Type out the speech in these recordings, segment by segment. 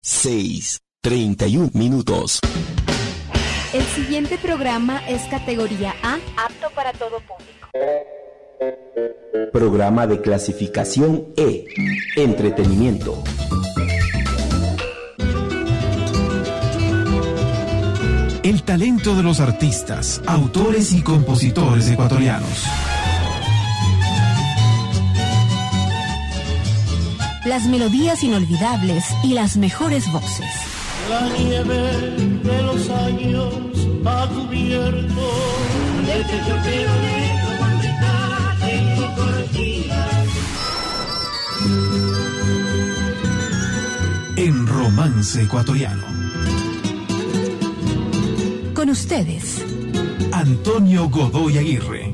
6:31. El siguiente programa es categoría A, apto para todo público. Programa de clasificación E, entretenimiento. El talento de los artistas, autores y compositores ecuatorianos. Las melodías inolvidables y las mejores voces. La nieve de los años ha cubierto de terciopelo negro con gritar tengo cortinas. En Romance Ecuatoriano. Con ustedes, Antonio Godoy Aguirre.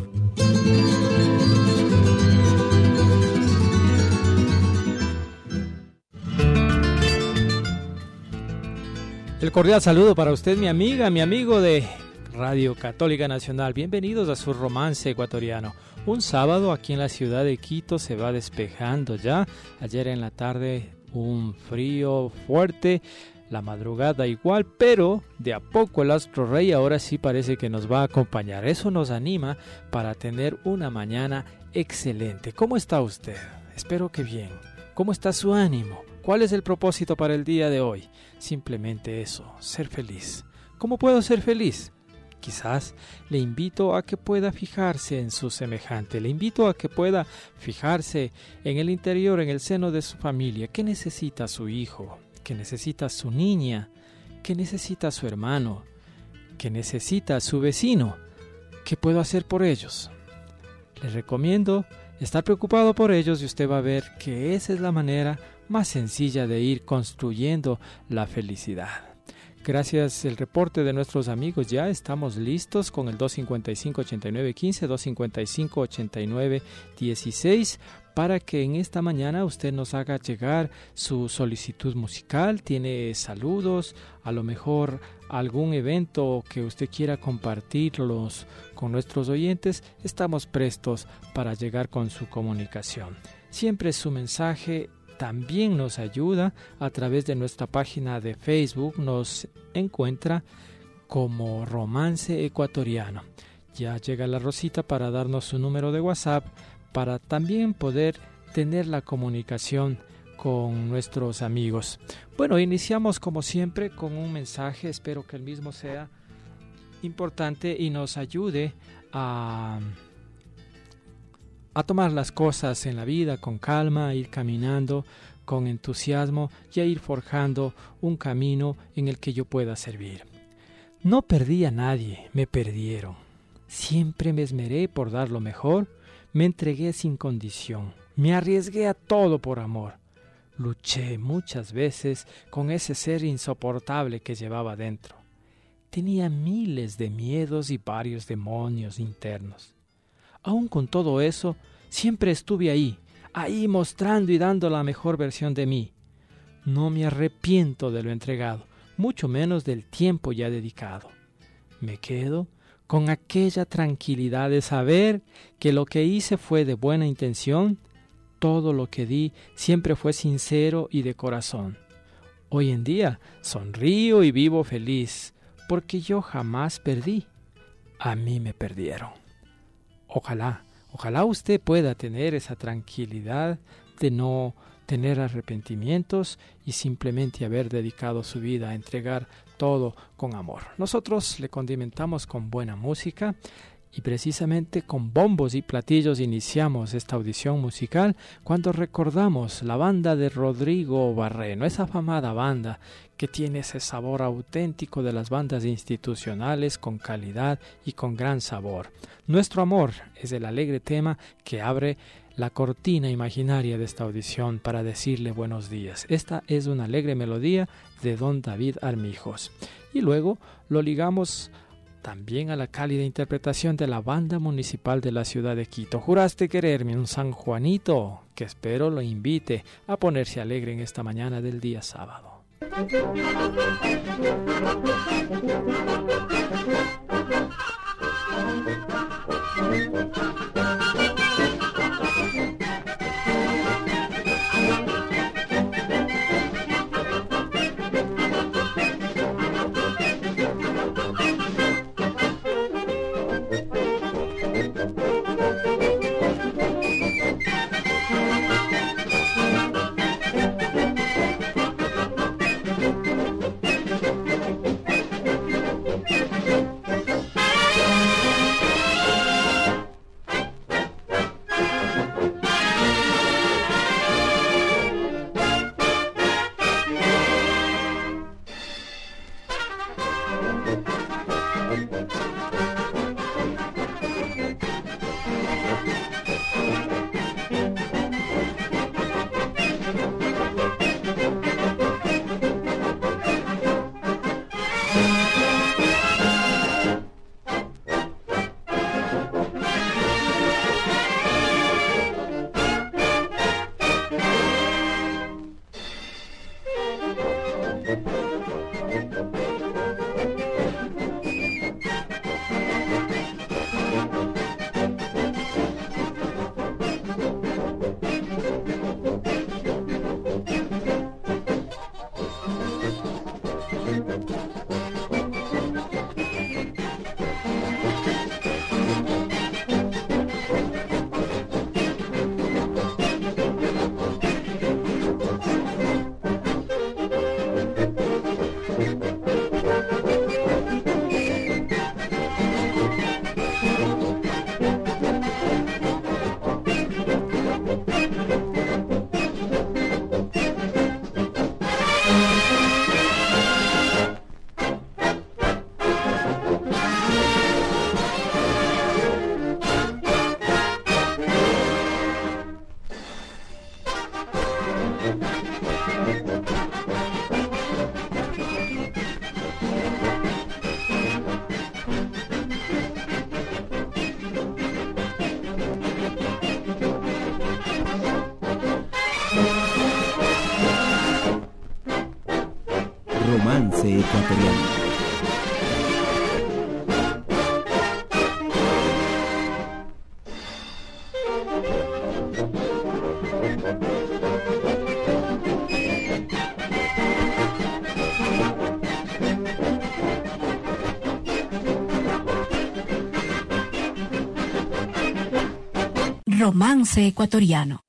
El cordial saludo para usted, mi amiga, mi amigo de Radio Católica Nacional. Bienvenidos a su Romance Ecuatoriano. Un sábado aquí en la ciudad de Quito se va despejando ya. Ayer en la tarde un frío fuerte, la madrugada igual, pero de a poco el astro rey ahora sí parece que nos va a acompañar. Eso nos anima para tener una mañana excelente. ¿Cómo está usted? Espero que bien. ¿Cómo está su ánimo? ¿Cuál es el propósito para el día de hoy? Simplemente eso, ser feliz. ¿Cómo puedo ser feliz? Quizás le invito a que pueda fijarse en su semejante, le invito a que pueda fijarse en el interior, en el seno de su familia. ¿Qué necesita su hijo? ¿Qué necesita su niña? ¿Qué necesita su hermano? ¿Qué necesita su vecino? ¿Qué puedo hacer por ellos? Les recomiendo estar preocupado por ellos y usted va a ver que esa es la manera más sencilla de ir construyendo la felicidad. Gracias al reporte de nuestros amigos, ya estamos listos con el 255-8915, 255-8916, para que en esta mañana usted nos haga llegar su solicitud musical. Tiene saludos, a lo mejor algún evento que usted quiera compartirlos con nuestros oyentes. Estamos prestos para llegar con su comunicación. Siempre su mensaje también nos ayuda. A través de nuestra página de Facebook nos encuentra como Romance Ecuatoriano. Ya llega la Rosita para darnos su número de WhatsApp para también poder tener la comunicación con nuestros amigos. Bueno, iniciamos como siempre con un mensaje. Espero que el mismo sea importante y nos ayude a tomar las cosas en la vida con calma, a ir caminando con entusiasmo y a ir forjando un camino en el que yo pueda servir. No perdí a nadie, me perdieron. Siempre me esmeré por dar lo mejor, me entregué sin condición, me arriesgué a todo por amor. Luché muchas veces con ese ser insoportable que llevaba dentro. Tenía miles de miedos y varios demonios internos. Aún con todo eso, siempre estuve ahí mostrando y dando la mejor versión de mí. No me arrepiento de lo entregado, mucho menos del tiempo ya dedicado. Me quedo con aquella tranquilidad de saber que lo que hice fue de buena intención, todo lo que di siempre fue sincero y de corazón. Hoy en día sonrío y vivo feliz, porque yo jamás perdí, a mí me perdieron. Ojalá usted pueda tener esa tranquilidad de no tener arrepentimientos y simplemente haber dedicado su vida a entregar todo con amor. Nosotros le condimentamos con buena música y precisamente con bombos y platillos iniciamos esta audición musical cuando recordamos la banda de Rodrigo Barreno, esa afamada banda que tiene ese sabor auténtico de las bandas institucionales con calidad y con gran sabor. Nuestro amor es el alegre tema que abre la cortina imaginaria de esta audición para decirle buenos días. Esta es una alegre melodía de don David Armijos. Y luego lo ligamos también a la cálida interpretación de la Banda Municipal de la Ciudad de Quito. Juraste quererme, un San Juanito, que espero lo invite a ponerse alegre en esta mañana del día sábado. Romance ecuatoriano. Romance ecuatoriano.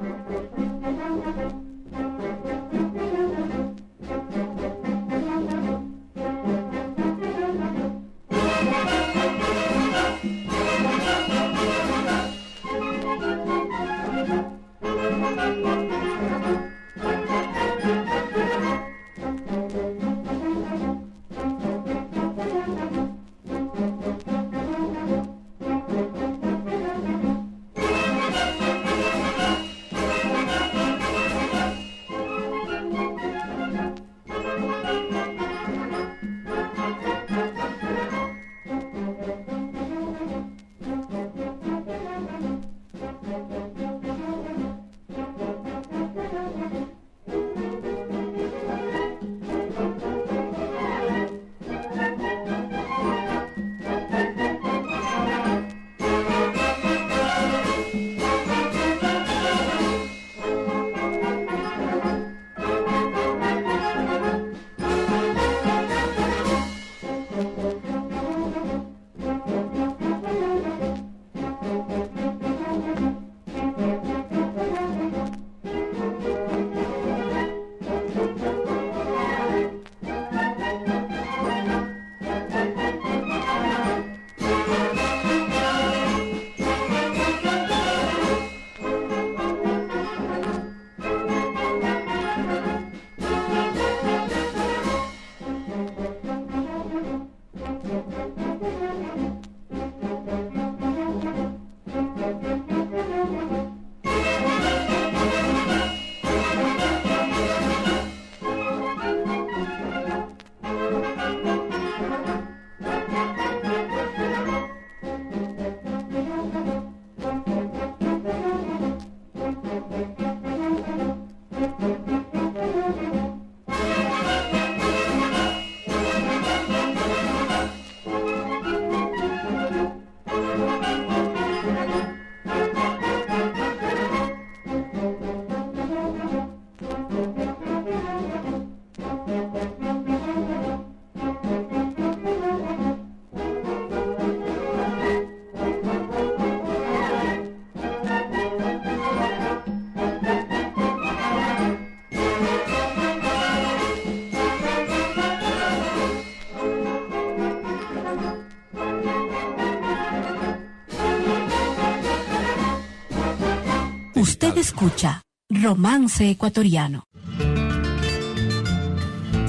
Usted escucha Romance ecuatoriano.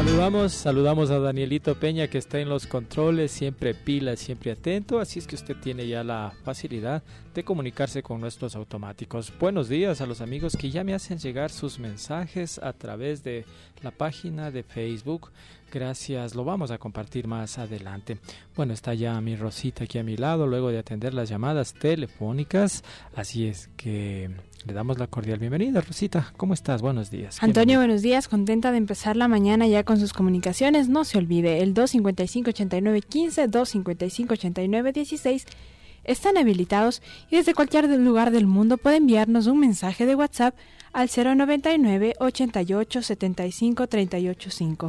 Saludamos a Danielito Peña, que está en los controles, siempre pila, siempre atento, así es que usted tiene ya la facilidad de comunicarse con nuestros automáticos. Buenos días a los amigos que ya me hacen llegar sus mensajes a través de la página de Facebook. Gracias, lo vamos a compartir más adelante. Bueno, está ya mi Rosita aquí a mi lado, luego de atender las llamadas telefónicas, así es que le damos la cordial bienvenida. Rosita, ¿cómo estás? Buenos días. Antonio, buenos días, contenta de empezar la mañana ya con sus comunicaciones. No se olvide, el 255-8915, 255-8916 están habilitados y desde cualquier lugar del mundo puede enviarnos un mensaje de WhatsApp al 099-8875-385.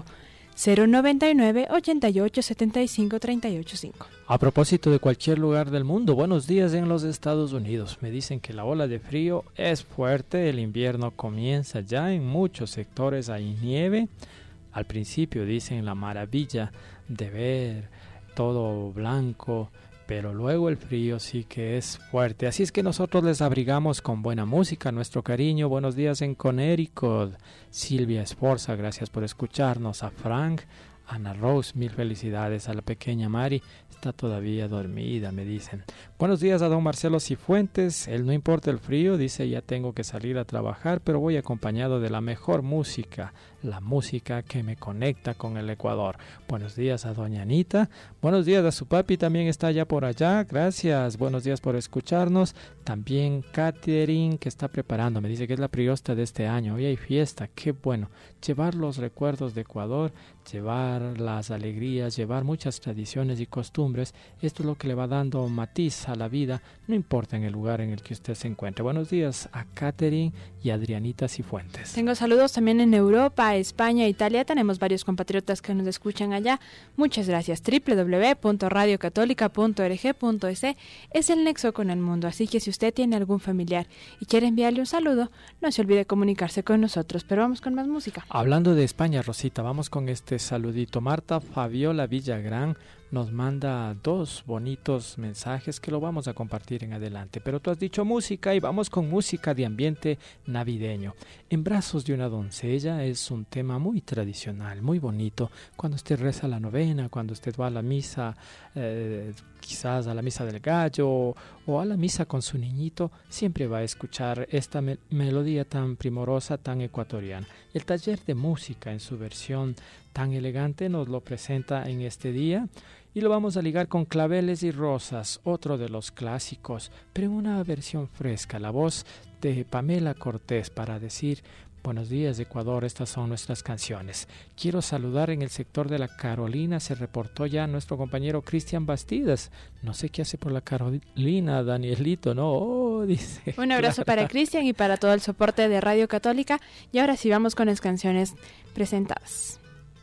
099-8875-385. A propósito de cualquier lugar del mundo, buenos días en los Estados Unidos. Me dicen que la ola de frío es fuerte, el invierno comienza ya, en muchos sectores hay nieve. Al principio dicen la maravilla de ver todo blanco, pero luego el frío sí que es fuerte. Así es que nosotros les abrigamos con buena música, nuestro cariño. Buenos días en Connecticut. Silvia Esforza, gracias por escucharnos. A Frank, Ana Rose, mil felicidades. A la pequeña Mari, está todavía dormida, me dicen. Buenos días a don Marcelo Cifuentes. Él no importa el frío, dice, ya tengo que salir a trabajar, pero voy acompañado de la mejor música, la música que me conecta con el Ecuador. Buenos días a doña Anita. Buenos días a su papi, también está ya por allá. Gracias, buenos días por escucharnos. También Catherine, que está preparando, me dice que es la priosta de este año. Hoy hay fiesta, qué bueno. Llevar los recuerdos de Ecuador, llevar las alegrías, llevar muchas tradiciones y costumbres. Esto es lo que le va dando matiz a la vida, no importa en el lugar en el que usted se encuentre. Buenos días a Catherine y Adrianita Cifuentes. Tengo saludos también en Europa, España, Italia. Tenemos varios compatriotas que nos escuchan allá. Muchas gracias. www.radiocatólica.org.es es el nexo con el mundo, así que si usted tiene algún familiar y quiere enviarle un saludo, no se olvide comunicarse con nosotros. Pero vamos con más música. Hablando de España, Rosita, vamos con este saludito. Marta Fabiola Villagrán nos manda dos bonitos mensajes que lo vamos a compartir en adelante. Pero tú has dicho música y vamos con música de ambiente navideño. En brazos de una doncella es un tema muy tradicional, muy bonito. Cuando usted reza la novena, cuando usted va a la misa, quizás a la misa del gallo o a la misa con su niñito, siempre va a escuchar esta melodía tan primorosa, tan ecuatoriana. El taller de música en su versión tan elegante nos lo presenta en este día y lo vamos a ligar con Claveles y Rosas, otro de los clásicos, pero en una versión fresca, la voz de Pamela Cortés para decir: buenos días Ecuador, estas son nuestras canciones. Quiero saludar en el sector de la Carolina, se reportó ya nuestro compañero Cristian Bastidas. No sé qué hace por la Carolina, Danielito, ¿no? Dice. Un abrazo para Cristian y para todo el soporte de Radio Católica. Y ahora sí vamos con las canciones presentadas.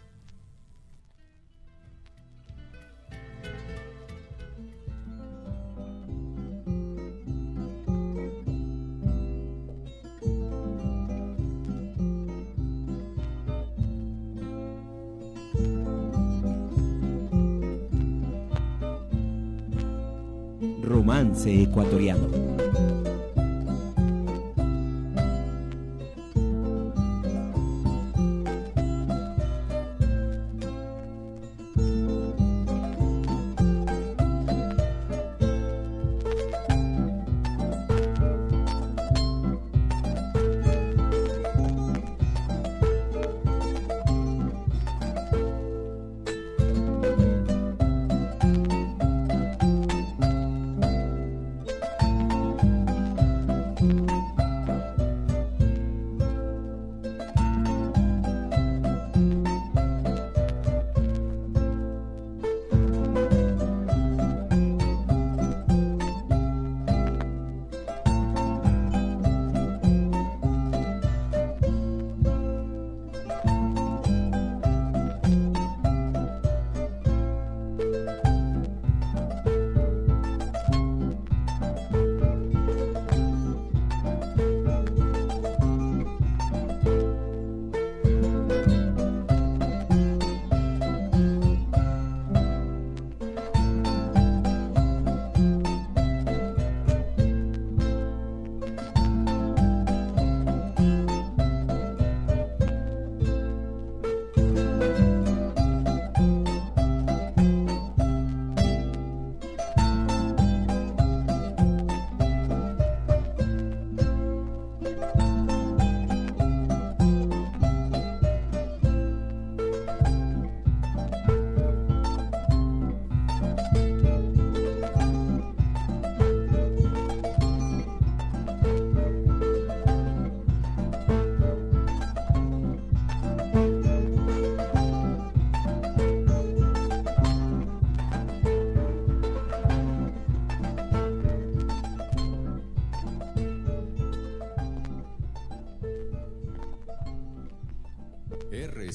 Romance ecuatoriano.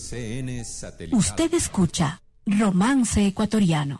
RCN Satelital. Usted escucha Romance Ecuatoriano.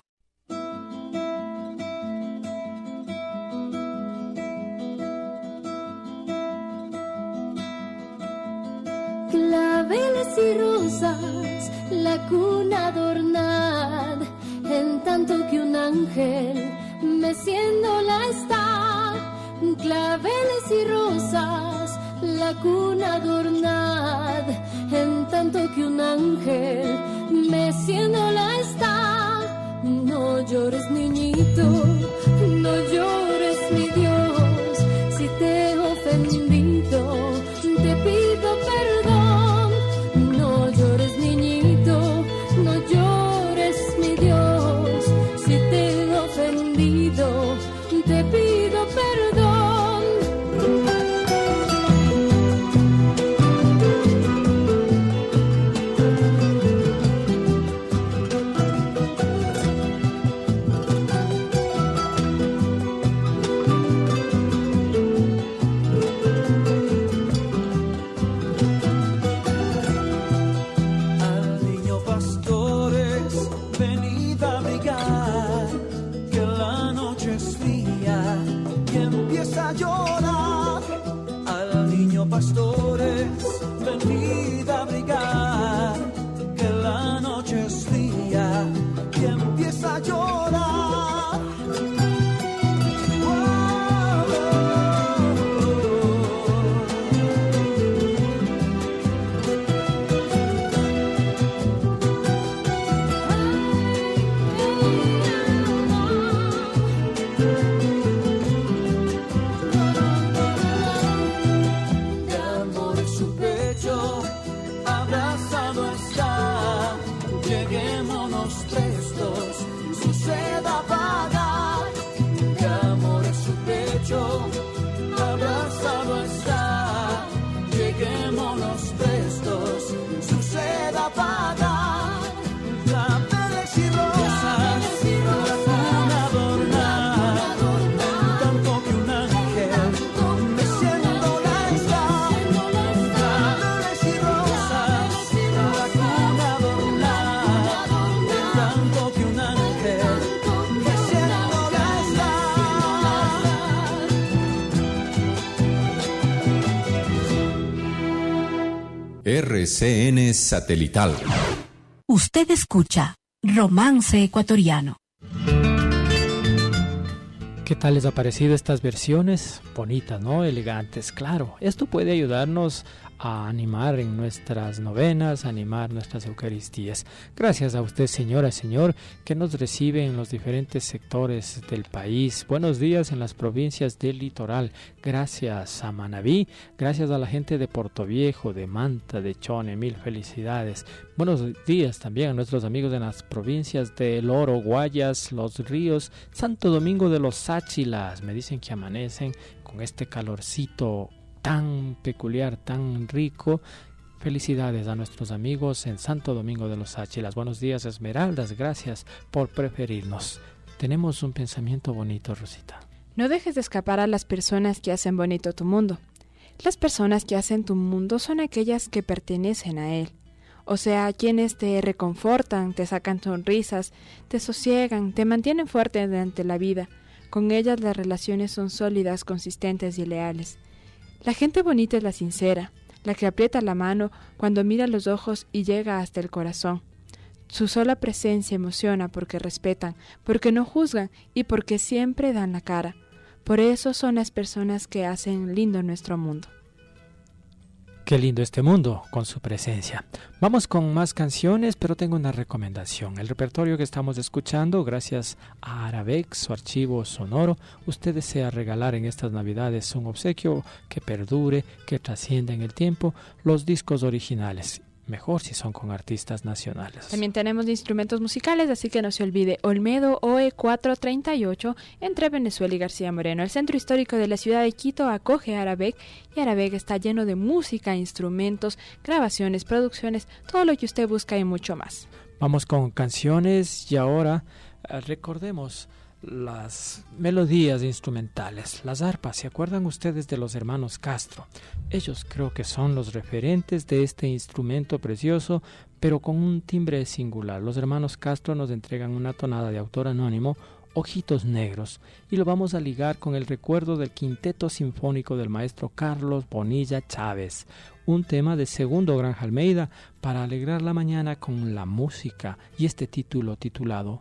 Claveles y rosas, la cuna adornad, en tanto que un ángel meciéndola está. Claveles y rosas, la cuna adornad, en tanto que un ángel meciéndola está. No llores, niñito, no llores, mi Dios, si te he ofendido, te pido perdón. No llores, niñito, no llores, mi Dios, si te he ofendido, te pido perdón. Pastores, venid a abrigar, que la noche es fría y empieza a llorar. RCN Satelital. Usted escucha Romance Ecuatoriano. ¿Qué tal les ha parecido estas versiones? Bonitas, ¿no? Elegantes, claro. Esto puede ayudarnos a animar en nuestras novenas, a animar nuestras Eucaristías. Gracias a usted, señora, señor, que nos recibe en los diferentes sectores del país. Buenos días en las provincias del litoral. Gracias a Manabí, gracias a la gente de Portoviejo, de Manta, de Chone, mil felicidades. Buenos días también a nuestros amigos en las provincias de El Oro, Guayas, Los Ríos, Santo Domingo de los Sáchilas. Me dicen que amanecen con este calorcito tan peculiar, tan rico. Felicidades a nuestros amigos en Santo Domingo de los Sáchilas. Buenos días, Esmeraldas, gracias por preferirnos. Tenemos un pensamiento bonito, Rosita. No dejes de escapar a las personas que hacen bonito tu mundo. Las personas que hacen tu mundo son aquellas que pertenecen a él. O sea, quienes te reconfortan, te sacan sonrisas, te sosiegan, te mantienen fuerte ante la vida. Con ellas las relaciones son sólidas, consistentes y leales. La gente bonita es la sincera, la que aprieta la mano cuando mira los ojos y llega hasta el corazón. Su sola presencia emociona porque respetan, porque no juzgan y porque siempre dan la cara. Por eso son las personas que hacen lindo nuestro mundo. Qué lindo este mundo con su presencia. Vamos con más canciones, pero tengo una recomendación. El repertorio que estamos escuchando, gracias a Arabex, su archivo sonoro, usted desea regalar en estas Navidades un obsequio que perdure, que trascienda en el tiempo, los discos originales. Mejor si son con artistas nacionales. También tenemos instrumentos musicales, así que no se olvide Olmedo OE 438 entre Venezuela y García Moreno. El centro histórico de la ciudad de Quito acoge a Arabec y Arabec está lleno de música, instrumentos, grabaciones, producciones, todo lo que usted busca y mucho más. Vamos con canciones y ahora recordemos las melodías instrumentales, las arpas. ¿Se acuerdan ustedes de los hermanos Castro? Ellos creo que son los referentes de este instrumento precioso pero con un timbre singular. Los hermanos Castro nos entregan una tonada de autor anónimo, Ojitos Negros, y lo vamos a ligar con el recuerdo del Quinteto Sinfónico del maestro Carlos Bonilla Chávez, un tema de Segundo Granja Almeida para alegrar la mañana con la música y este título titulado.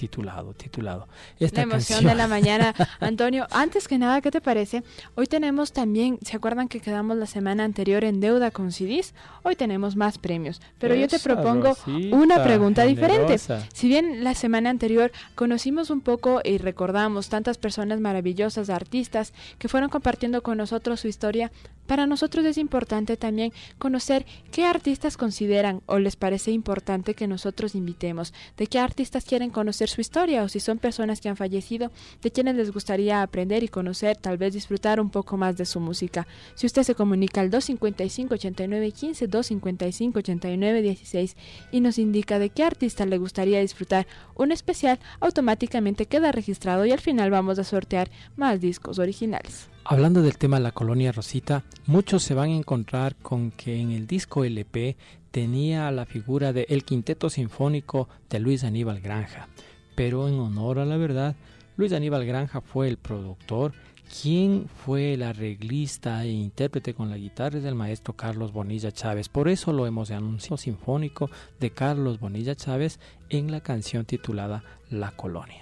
Esta la emoción canción de la mañana. Antonio, antes que nada, ¿qué te parece? Hoy tenemos también, ¿se acuerdan que quedamos la semana anterior en deuda con CDs? Hoy tenemos más premios, pero yo te propongo una pregunta diferente. Si bien la semana anterior conocimos un poco y recordamos tantas personas maravillosas, artistas, que fueron compartiendo con nosotros su historia, para nosotros es importante también conocer qué artistas consideran o les parece importante que nosotros invitemos, de qué artistas quieren conocer su historia, o si son personas que han fallecido, de quienes les gustaría aprender y conocer, tal vez disfrutar un poco más de su música. Si usted se comunica al 255-8915, 255-8916 y nos indica de qué artista le gustaría disfrutar un especial, automáticamente queda registrado y al final vamos a sortear más discos originales. Hablando del tema de la Colonia Rosita, muchos se van a encontrar con que en el disco LP tenía la figura de El Quinteto Sinfónico de Luis Aníbal Granja. Pero en honor a la verdad, Luis Aníbal Granja fue el productor, quien fue el arreglista e intérprete con la guitarra del maestro Carlos Bonilla Chávez. Por eso lo hemos anunciado sinfónico de Carlos Bonilla Chávez en la canción titulada La Colonia.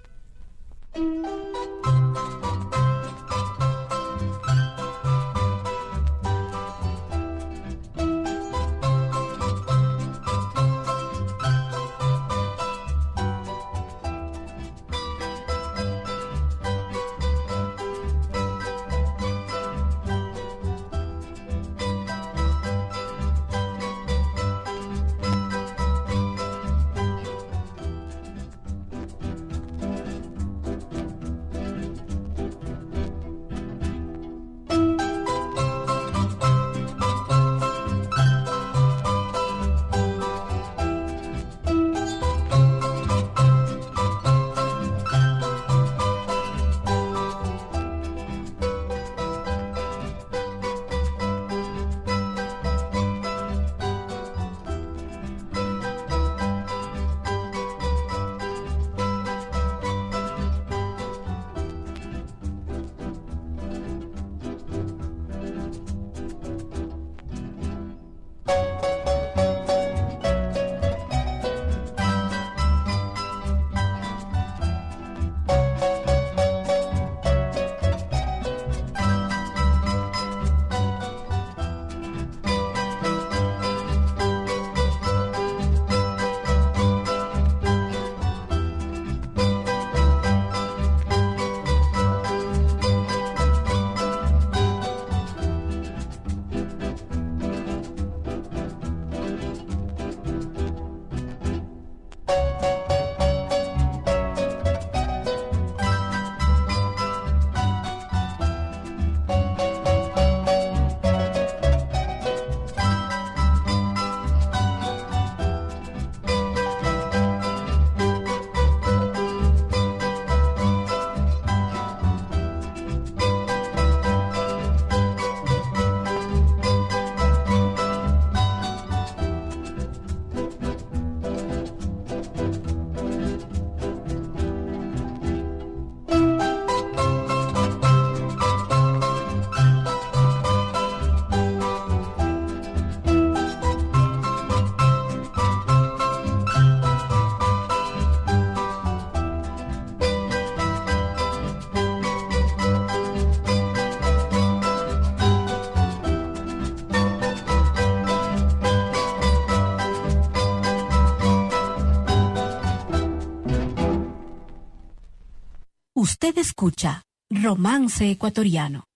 Usted escucha Romance Ecuatoriano.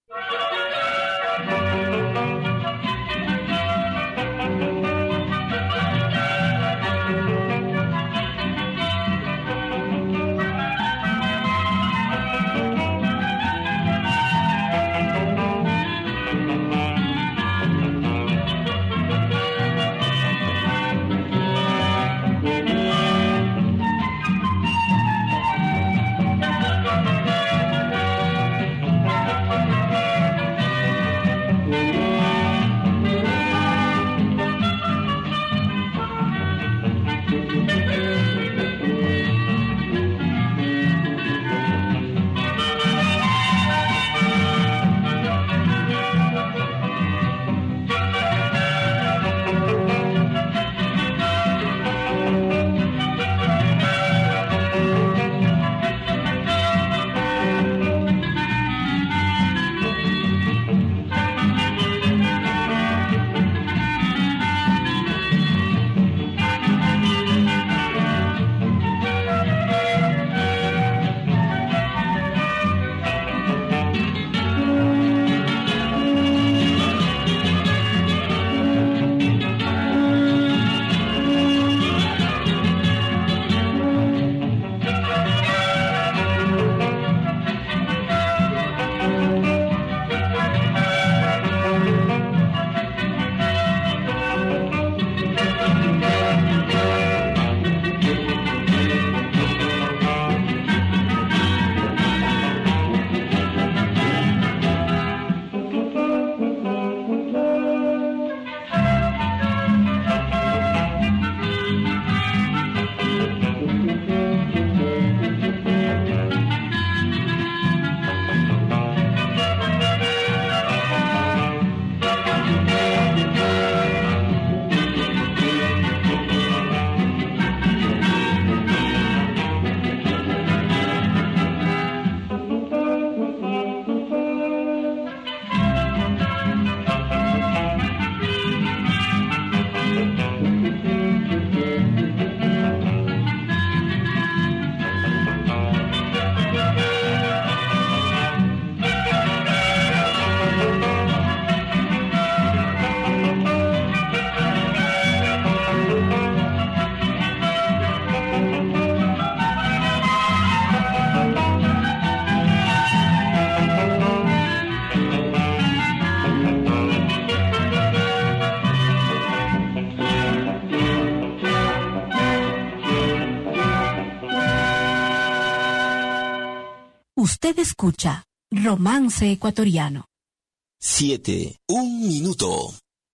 Usted escucha Romance Ecuatoriano. 7, 1 minuto.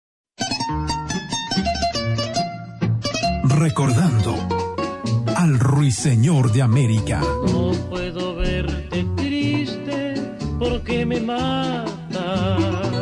Recordando al Ruiseñor de América. No puedo verte triste porque me mata.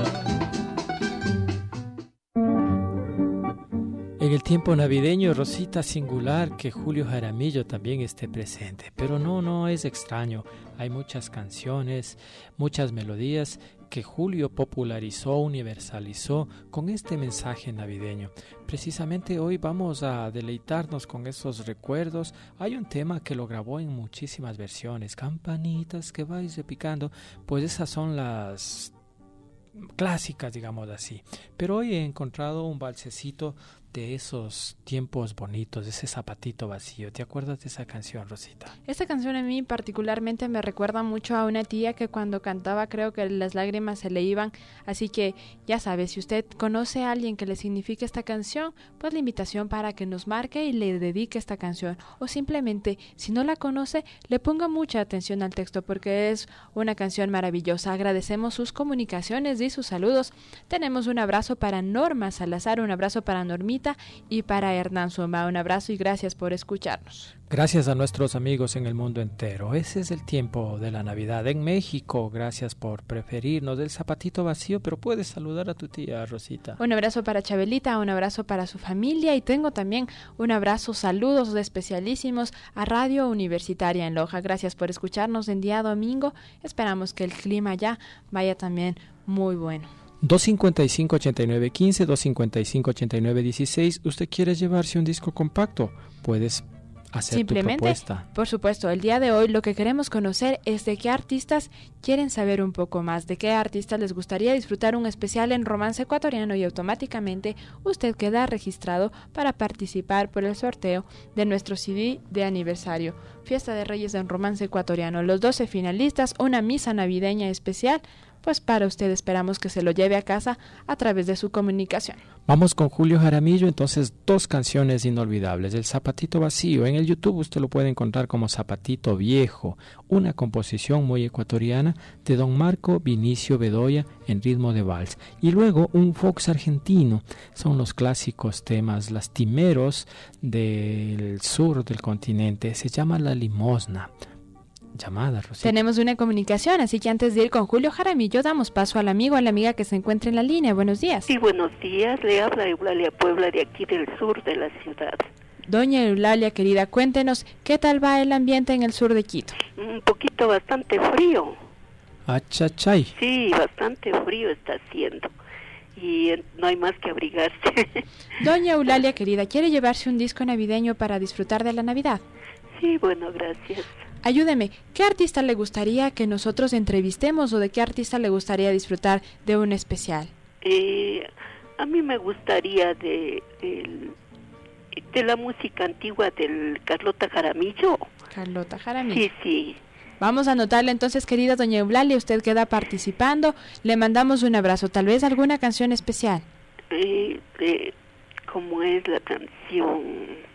En el tiempo navideño resulta singular que Julio Jaramillo también esté presente, pero no es extraño. Hay muchas canciones, muchas melodías que Julio popularizó, universalizó con este mensaje navideño. Precisamente hoy vamos a deleitarnos con esos recuerdos. Hay un tema que lo grabó en muchísimas versiones, campanitas que vais repicando, pues esas son las clásicas, digamos así. Pero hoy he encontrado un valsecito de esos tiempos bonitos, de ese zapatito vacío. ¿Te acuerdas de esa canción, Rosita? Esta canción a mí particularmente me recuerda mucho a una tía que cuando cantaba creo que las lágrimas se le iban, así que ya sabes, si usted conoce a alguien que le signifique esta canción, pues la invitación para que nos marque y le dedique esta canción, o simplemente, si no la conoce, le ponga mucha atención al texto porque es una canción maravillosa. Agradecemos sus comunicaciones y sus saludos. Tenemos un abrazo para Norma Salazar, un abrazo para Normita y para Hernán Zumba. Un abrazo y gracias por escucharnos. Gracias a nuestros amigos en el mundo entero. Ese es el tiempo de la Navidad. En México, gracias por preferirnos del zapatito vacío, pero puedes saludar a tu tía, Rosita. Un abrazo para Chabelita, un abrazo para su familia y tengo también un abrazo, saludos especialísimos a Radio Universitaria en Loja. Gracias por escucharnos en día domingo. Esperamos que el clima ya vaya también muy bueno. 255-8915, 255-8916. ¿Usted quiere llevarse un disco compacto? Puedes hacer tu propuesta. Por supuesto, el día de hoy lo que queremos conocer es de qué artistas quieren saber un poco más, de qué artistas les gustaría disfrutar un especial en Romance Ecuatoriano y automáticamente usted queda registrado para participar por el sorteo de nuestro CD de aniversario. Fiesta de Reyes en Romance Ecuatoriano. Los 12 finalistas, una misa navideña especial. Pues para usted esperamos que se lo lleve a casa a través de su comunicación. Vamos con Julio Jaramillo, entonces 2 canciones inolvidables. El Zapatito Vacío, en el YouTube usted lo puede encontrar como Zapatito Viejo, una composición muy ecuatoriana de don Marco Vinicio Bedoya en ritmo de vals. Y luego un fox argentino, son los clásicos temas lastimeros del sur del continente, se llama La Limosna. Llamada, Rosita. Tenemos una comunicación, así que antes de ir con Julio Jaramillo damos paso al amigo, a la amiga que se encuentra en la línea. Buenos días. Sí, buenos días. Le habla Eulalia Puebla de aquí del sur de la ciudad. Doña Eulalia, querida, cuéntenos, ¿qué tal va el ambiente en el sur de Quito? Un poquito bastante frío. Achachay. Sí, bastante frío está haciendo. Y no hay más que abrigarse. Doña Eulalia, querida, ¿quiere llevarse un disco navideño para disfrutar de la Navidad? Sí, bueno, gracias. Ayúdeme, ¿qué artista le gustaría que nosotros entrevistemos o de qué artista le gustaría disfrutar de un especial? A mí me gustaría de la música antigua del Carlota Jaramillo. Carlota Jaramillo. Sí, sí. Vamos a anotarle entonces, querida doña Eulalia, usted queda participando, le mandamos un abrazo, tal vez alguna canción especial. ¿Cómo es la canción?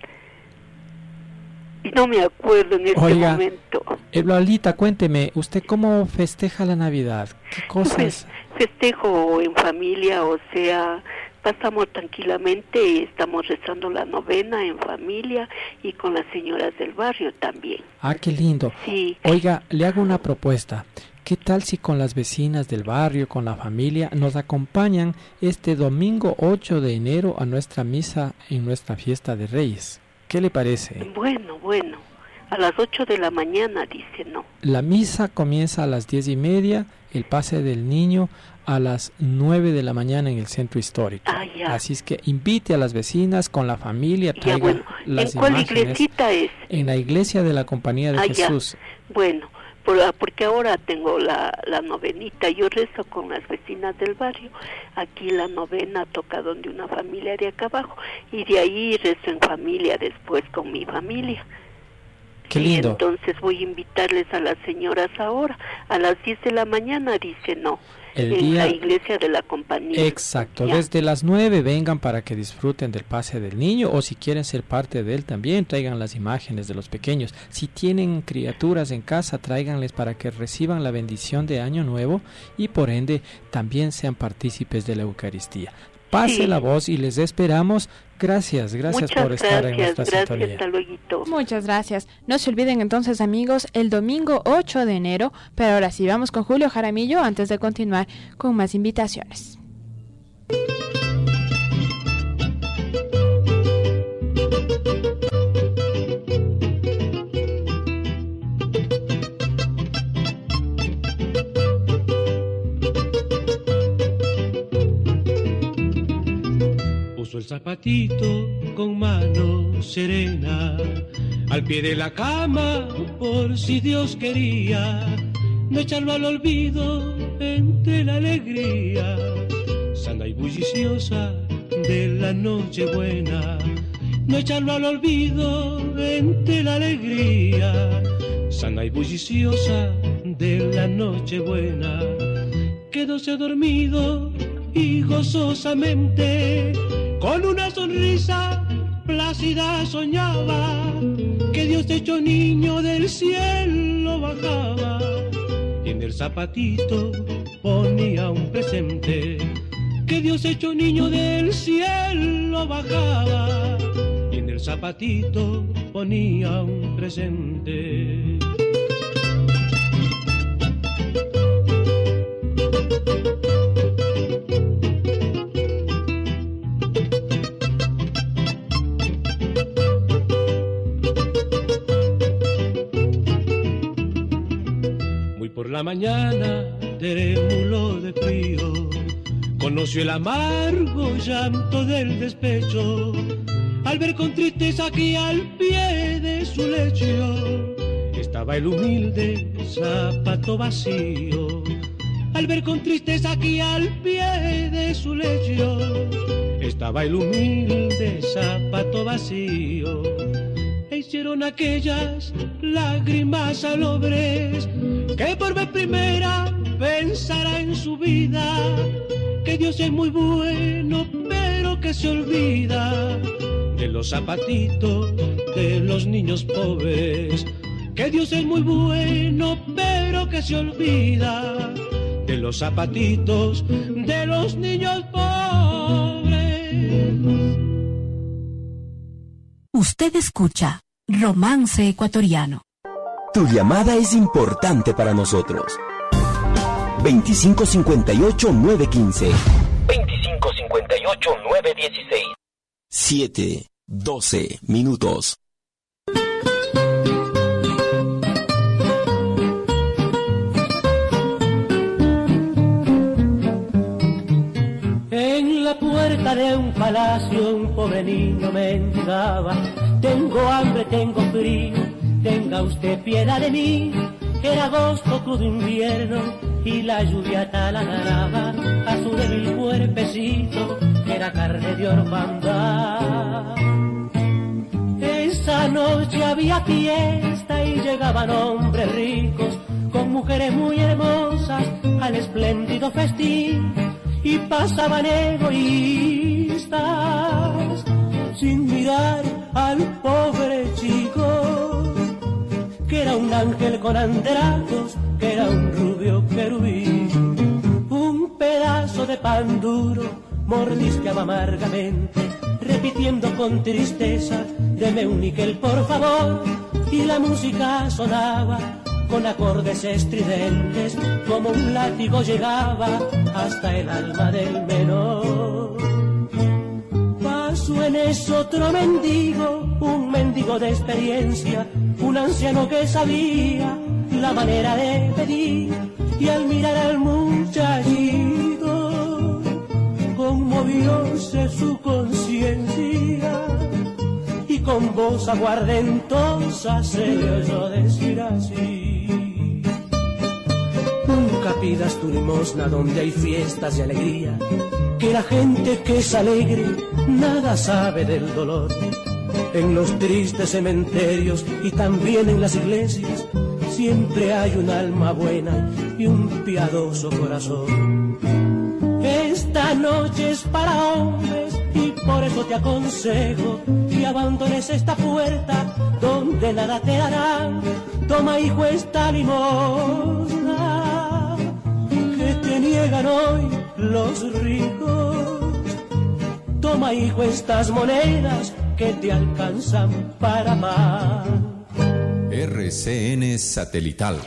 No me acuerdo en este momento. Eulalita, cuénteme, ¿usted cómo festeja la Navidad? ¿Qué cosas? Festejo en familia, o sea, pasamos tranquilamente, estamos rezando la novena en familia y con las señoras del barrio también. Ah, qué lindo. Sí. Oiga, le hago una propuesta. ¿Qué tal si con las vecinas del barrio, con la familia, nos acompañan este domingo 8 de enero a nuestra misa en nuestra fiesta de Reyes? ¿Qué le parece? Bueno, a las 8 de la mañana, dice, ¿no? La misa comienza a las 10:30, el pase del niño a las 9 de la mañana en el centro histórico. Así es que invite a las vecinas con la familia, traigan las imágenes. ¿En cuál iglesita es? En la iglesia de la Compañía de Jesús. Bueno, porque ahora tengo la novenita, yo rezo con las vecinas del barrio. Aquí la novena toca donde una familia de acá abajo, y de ahí rezo en familia después con mi familia. Qué lindo. Y entonces voy a invitarles a las señoras ahora, a las 10 de la mañana, dice no. La iglesia de la Compañía. Exacto, desde las 9 vengan para que disfruten del pase del niño, o si quieren ser parte de él también, traigan las imágenes de los pequeños. Si tienen criaturas en casa, tráiganles para que reciban la bendición de Año Nuevo y por ende también sean partícipes de la Eucaristía. Pase la voz y les esperamos. Gracias por estar en nuestra sintonía. Hasta luego. Muchas gracias. No se olviden entonces, amigos, el domingo 8 de enero, pero ahora sí vamos con Julio Jaramillo antes de continuar con más invitaciones. Puso el zapatito con mano serena al pie de la cama por si Dios quería no echarlo al olvido entre la alegría sana y bulliciosa de la noche buena, no echarlo al olvido entre la alegría sana y bulliciosa de la noche buena. Quedóse dormido y gozosamente con una sonrisa plácida soñaba que Dios hecho niño del cielo bajaba y en el zapatito ponía un presente. Que Dios hecho niño del cielo bajaba y en el zapatito ponía un presente. Por la mañana, trémulo de frío, conoció el amargo llanto del despecho, al ver con tristeza que al pie de su lecho estaba el humilde zapato vacío. Al ver con tristeza que al pie de su lecho estaba el humilde zapato vacío. E hicieron aquellas lágrimas salobres que por vez primera pensará en su vida que Dios es muy bueno pero que se olvida de los zapatitos de los niños pobres. Que Dios es muy bueno pero que se olvida de los zapatitos de los niños pobres. Usted escucha Romance Ecuatoriano. Tu llamada es importante para nosotros. 2558-915. 2558-916. 7:12 minutos. En la puerta de un palacio un pobre niño mendigaba: tengo hambre, tengo frío, tenga usted piedad de mí. Era agosto, crudo invierno, y la lluvia taladraba a su débil cuerpecito, que era carne de orfandad. Esa noche había fiesta y llegaban hombres ricos, con mujeres muy hermosas, al espléndido festín, y pasaban egoístas, sin mirar al pobre chico, que era un ángel con andrajos, que era un rubio querubín. Un pedazo de pan duro mordisqueaba amargamente, repitiendo con tristeza: deme un níquel por favor. Y la música sonaba con acordes estridentes, como un látigo llegaba hasta el alma del menor. Pasó en eso otro mendigo, un mendigo de experiencia, un anciano que sabía la manera de pedir, y al mirar al muchachito conmovióse su conciencia y con voz aguardentosa se le oyó decir así: nunca pidas tu limosna donde hay fiestas y alegría, que la gente que es alegre nada sabe del dolor. En los tristes cementerios y también en las iglesias siempre hay un alma buena y un piadoso corazón. Esta noche es para hombres y por eso te aconsejo que abandones esta puerta donde nada te darán. Toma, hijo, esta limosna que te niegan hoy los ricos. Toma, hijo, estas monedas que te alcanzan para amar. RCN Satelital.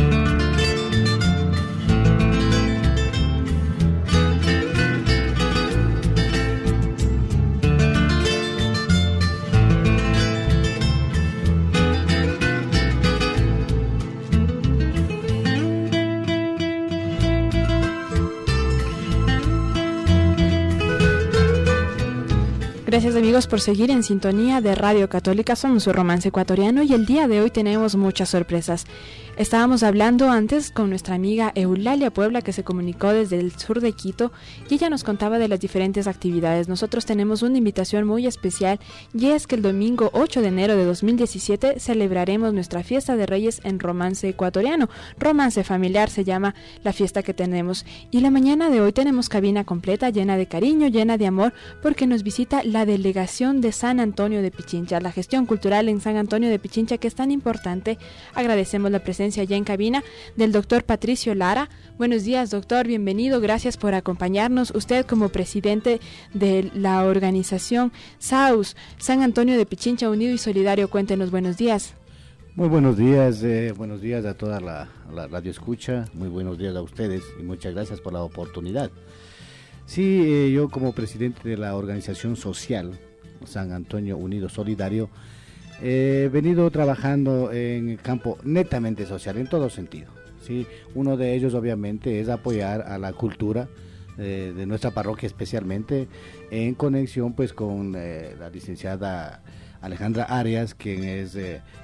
Gracias amigos por seguir en sintonía de Radio Católica. Somos su Romance Ecuatoriano y el día de hoy tenemos muchas sorpresas. Estábamos hablando antes con nuestra amiga Eulalia Puebla, que se comunicó desde el sur de Quito, y ella nos contaba de las diferentes actividades. Nosotros tenemos una invitación muy especial, y es que el domingo 8 de enero de 2017 celebraremos nuestra fiesta de Reyes en Romance Ecuatoriano. Romance familiar se llama la fiesta que tenemos, y la mañana de hoy tenemos cabina completa, llena de cariño, llena de amor, porque nos visita la delegación de San Antonio de Pichincha, la gestión cultural en San Antonio de Pichincha, que es tan importante. Agradecemos la presencia ya en cabina del doctor Patricio Lara. Buenos días, doctor, bienvenido, gracias por acompañarnos. Usted como presidente de la organización SAUS, San Antonio de Pichincha Unido y Solidario, cuéntenos, buenos días. Muy buenos días a toda la radio escucha, muy buenos días a ustedes y muchas gracias por la oportunidad. Sí, yo como presidente de la organización social San Antonio Unido Solidario he venido trabajando en el campo netamente social en todo sentido. Sí, uno de ellos obviamente es apoyar a la cultura de nuestra parroquia, especialmente en conexión pues con la licenciada Alejandra Arias, quien es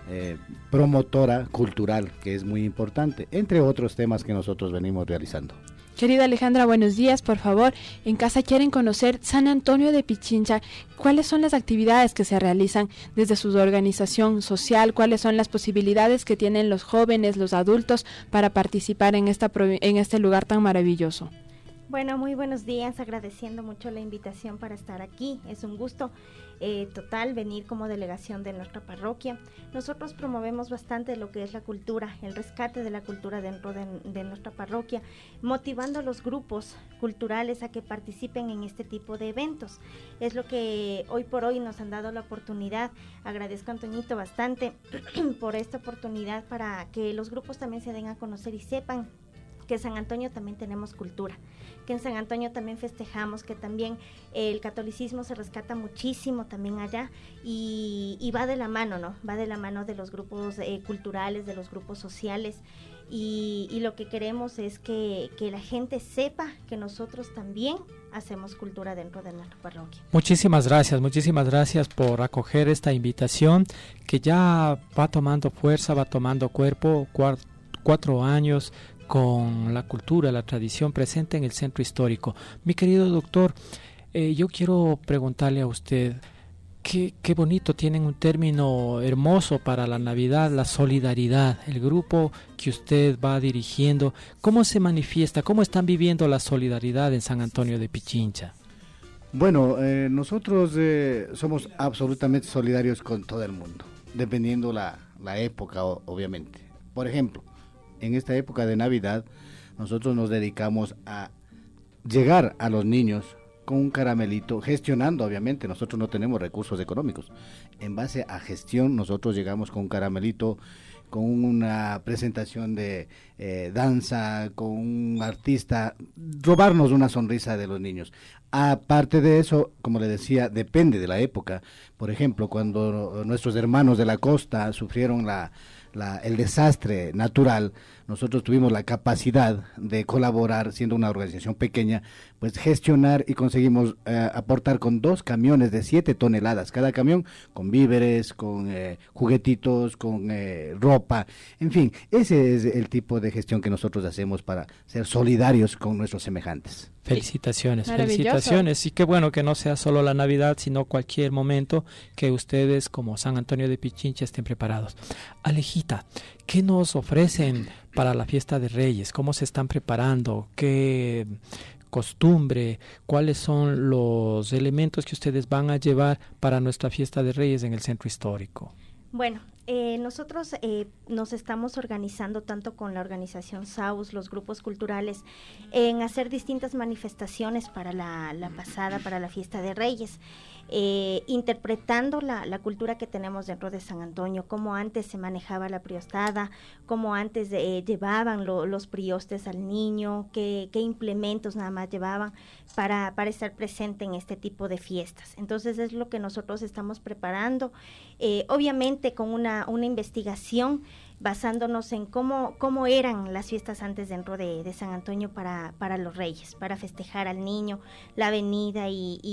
promotora cultural, que es muy importante, entre otros temas que nosotros venimos realizando. Querida Alejandra, buenos días, por favor. En casa quieren conocer San Antonio de Pichincha. ¿Cuáles son las actividades que se realizan desde su organización social? ¿Cuáles son las posibilidades que tienen los jóvenes, los adultos para participar en este lugar tan maravilloso? Bueno, muy buenos días, agradeciendo mucho la invitación para estar aquí. Es un gusto total venir como delegación de nuestra parroquia. Nosotros promovemos bastante lo que es la cultura, el rescate de la cultura dentro de nuestra parroquia, motivando a los grupos culturales a que participen en este tipo de eventos. Es lo que hoy por hoy nos han dado la oportunidad. Agradezco a Antoñito bastante por esta oportunidad para que los grupos también se den a conocer y sepan que en San Antonio también tenemos cultura, que en San Antonio también festejamos, que también el catolicismo se rescata muchísimo también allá y va de la mano, ¿no? Va de la mano de los grupos culturales, de los grupos sociales y lo que queremos es que la gente sepa que nosotros también hacemos cultura dentro de nuestra parroquia. Muchísimas gracias por acoger esta invitación que ya va tomando fuerza, va tomando cuerpo, 4 años con la cultura, la tradición presente en el centro histórico. Mi querido doctor, yo quiero preguntarle a usted, qué bonito, tienen un término hermoso para la Navidad, la solidaridad, el grupo que usted va dirigiendo, ¿cómo se manifiesta? ¿Cómo están viviendo la solidaridad en San Antonio de Pichincha? Bueno, nosotros somos absolutamente solidarios con todo el mundo, dependiendo la época, obviamente. Por ejemplo, en esta época de Navidad, nosotros nos dedicamos a llegar a los niños con un caramelito, gestionando obviamente, nosotros no tenemos recursos económicos. En base a gestión, nosotros llegamos con un caramelito, con una presentación de danza, con un artista, robarnos una sonrisa de los niños. Aparte de eso, como le decía, depende de la época. Por ejemplo, cuando nuestros hermanos de la costa sufrieron la el desastre natural, nosotros tuvimos la capacidad de colaborar, siendo una organización pequeña, pues gestionar y conseguimos aportar con 2 camiones de 7 toneladas, cada camión con víveres, con juguetitos, con ropa, en fin, ese es el tipo de gestión que nosotros hacemos para ser solidarios con nuestros semejantes. Felicitaciones, felicitaciones, y qué bueno que no sea solo la Navidad, sino cualquier momento que ustedes como San Antonio de Pichincha estén preparados. Alejita, ¿qué nos ofrecen para la fiesta de Reyes? ¿Cómo se están preparando? ¿Qué costumbre? ¿Cuáles son los elementos que ustedes van a llevar para nuestra fiesta de Reyes en el centro histórico? Bueno, nosotros nos estamos organizando tanto con la organización SAUS, los grupos culturales, en hacer distintas manifestaciones para la pasada, para la fiesta de Reyes, interpretando la cultura que tenemos dentro de San Antonio, cómo antes se manejaba la priostada, cómo antes llevaban los priostes al niño, qué implementos nada más llevaban para estar presente en este tipo de fiestas. Entonces es lo que nosotros estamos preparando, obviamente con una investigación basándonos en cómo eran las fiestas antes dentro de San Antonio para los Reyes, para festejar al niño, la venida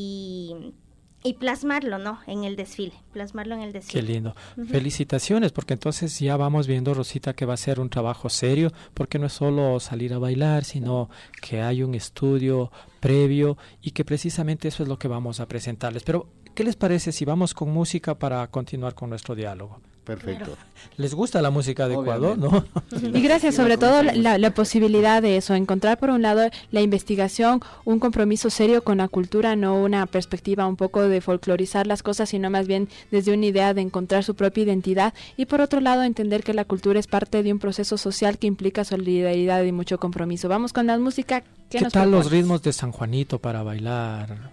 y plasmarlo, ¿no? En el desfile. Qué lindo. Felicitaciones, porque entonces ya vamos viendo, Rosita, que va a ser un trabajo serio, porque no es solo salir a bailar, sino que hay un estudio previo y que precisamente eso es lo que vamos a presentarles. Pero, ¿qué les parece si vamos con música para continuar con nuestro diálogo? Perfecto. ¿Les gusta la música de Ecuador, no? Y gracias sobre todo la posibilidad de eso, encontrar por un lado la investigación, un compromiso serio con la cultura, no una perspectiva un poco de folclorizar las cosas, sino más bien desde una idea de encontrar su propia identidad, y por otro lado entender que la cultura es parte de un proceso social que implica solidaridad y mucho compromiso. Vamos con la música. ¿Qué tal los ritmos de San Juanito para bailar?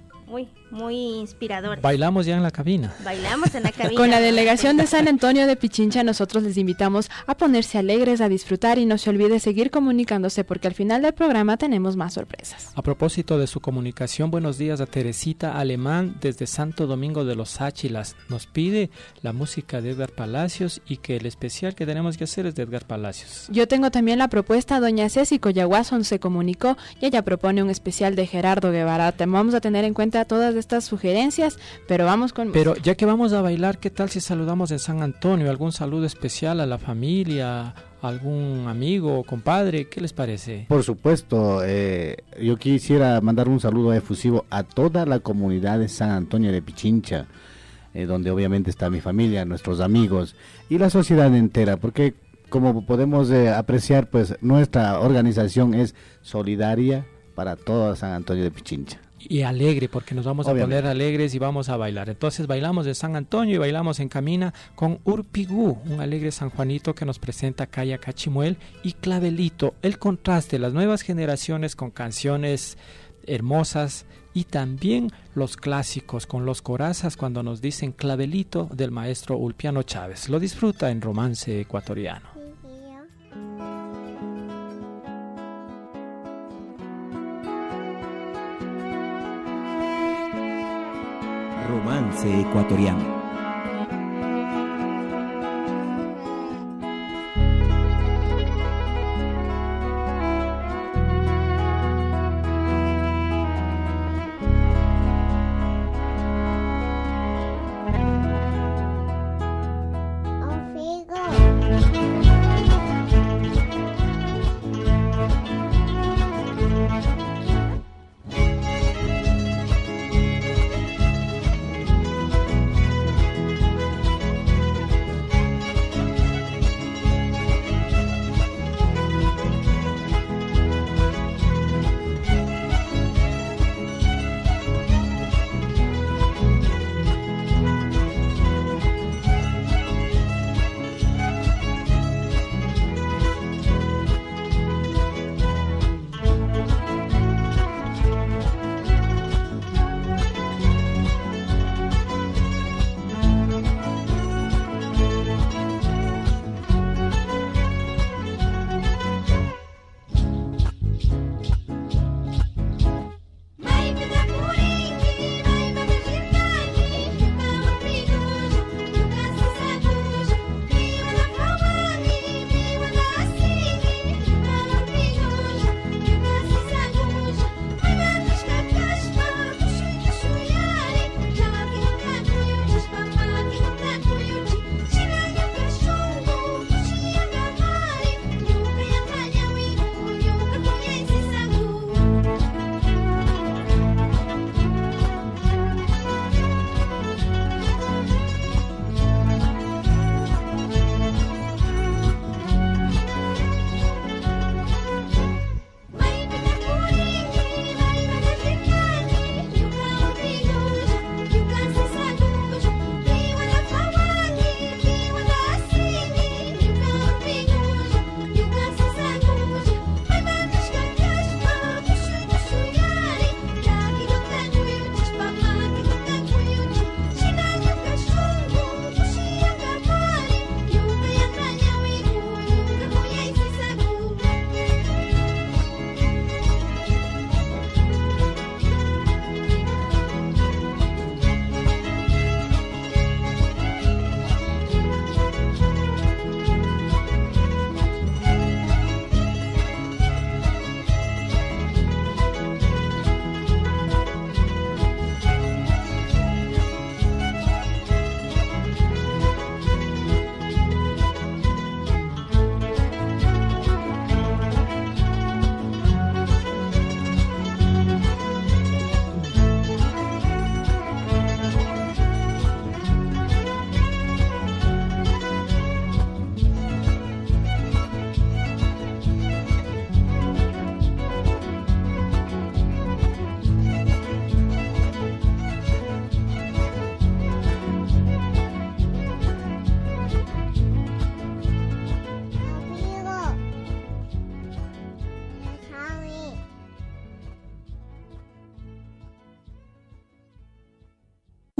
Muy inspirador. Bailamos ya en la cabina. Bailamos en la cabina. Con la delegación de San Antonio de Pichincha nosotros les invitamos a ponerse alegres, a disfrutar, y no se olvide seguir comunicándose porque al final del programa tenemos más sorpresas. A propósito de su comunicación, buenos días a Teresita Alemán desde Santo Domingo de los Áchilas. Nos pide la música de Edgar Palacios y que el especial que tenemos que hacer es de Edgar Palacios. Yo tengo también la propuesta, doña Ceci Coyahuason se comunicó y ella propone un especial de Gerardo Guevara. Vamos a tener en cuenta todas estas sugerencias, pero vamos con... Pero ya que vamos a bailar, ¿qué tal si saludamos en San Antonio? ¿Algún saludo especial a la familia, algún amigo o compadre? ¿Qué les parece? Por supuesto, yo quisiera mandar un saludo efusivo a toda la comunidad de San Antonio de Pichincha, donde obviamente está mi familia, nuestros amigos y la sociedad entera, porque como podemos apreciar, pues nuestra organización es solidaria para todo San Antonio de Pichincha. Y alegre, porque nos vamos a poner alegres y vamos a bailar. Entonces bailamos de San Antonio y bailamos en Camina con Urpigú, un alegre San Juanito que nos presenta Calla Cachimuel, y Clavelito, el contraste, las nuevas generaciones con canciones hermosas y también los clásicos con los corazas cuando nos dicen Clavelito del maestro Ulpiano Chávez. Lo disfruta en Romance Ecuatoriano. Romance Ecuatoriano.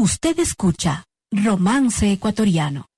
Usted escucha Romance Ecuatoriano.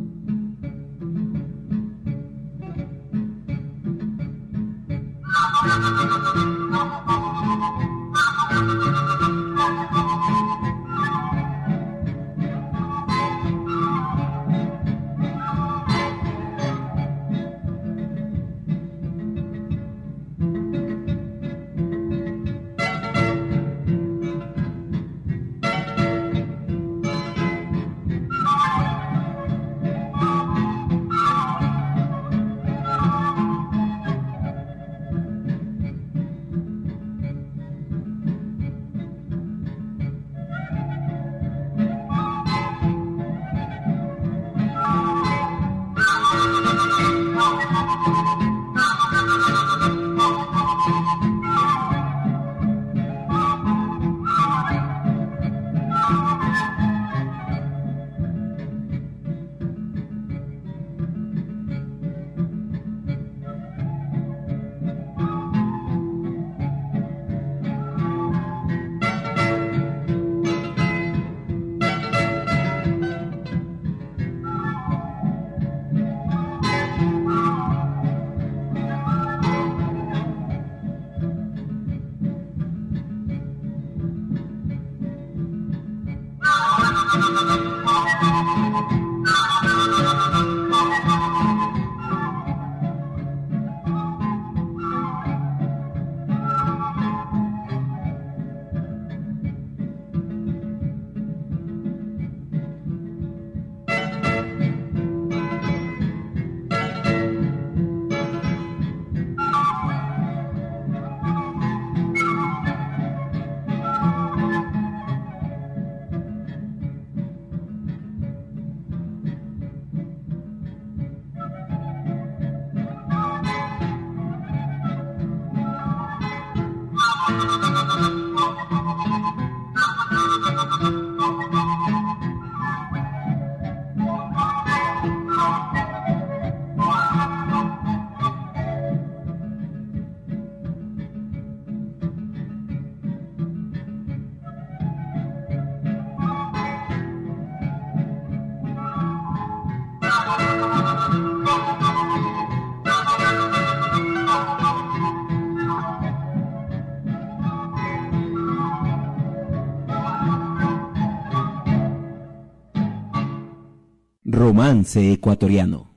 Romance Ecuatoriano.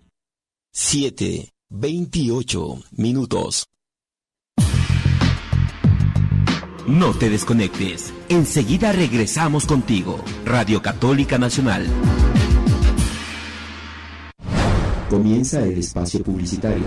7:28. No te desconectes. Enseguida regresamos contigo. Radio Católica Nacional. Comienza el espacio publicitario.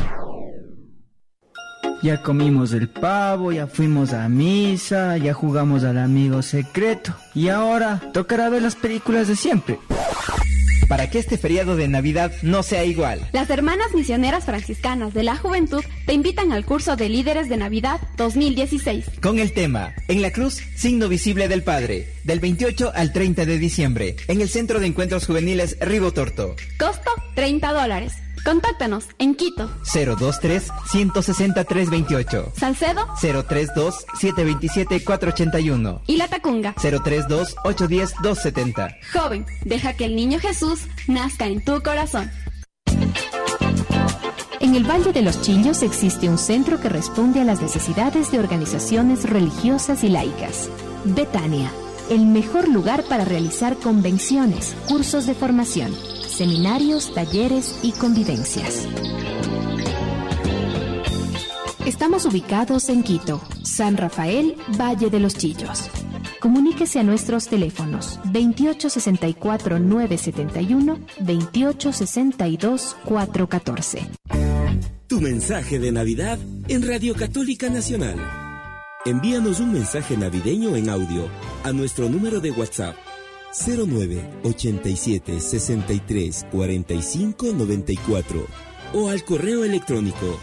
Ya comimos el pavo, ya fuimos a misa, ya jugamos al amigo secreto. Y ahora tocará ver las películas de siempre. Para que este feriado de Navidad no sea igual. Las Hermanas Misioneras Franciscanas de la Juventud te invitan al curso de Líderes de Navidad 2016. Con el tema, En la Cruz, signo visible del Padre, del 28 al 30 de diciembre, en el Centro de Encuentros Juveniles Ribotorto. Costo, $30. Contáctanos en Quito 023-160-328, Salcedo 032-727-481 y La Tacunga 032-810-270. Joven, deja que el niño Jesús nazca en tu corazón. En el Valle de los Chillos existe un centro que responde a las necesidades de organizaciones religiosas y laicas. Betania, el mejor lugar para realizar convenciones, cursos de formación, seminarios, talleres y convivencias. Estamos ubicados en Quito, San Rafael, Valle de los Chillos. Comuníquese a nuestros teléfonos 2864-971, 2862-414. Tu mensaje de Navidad en Radio Católica Nacional. Envíanos un mensaje navideño en audio a nuestro número de WhatsApp 0987 63 45 94 o al correo electrónico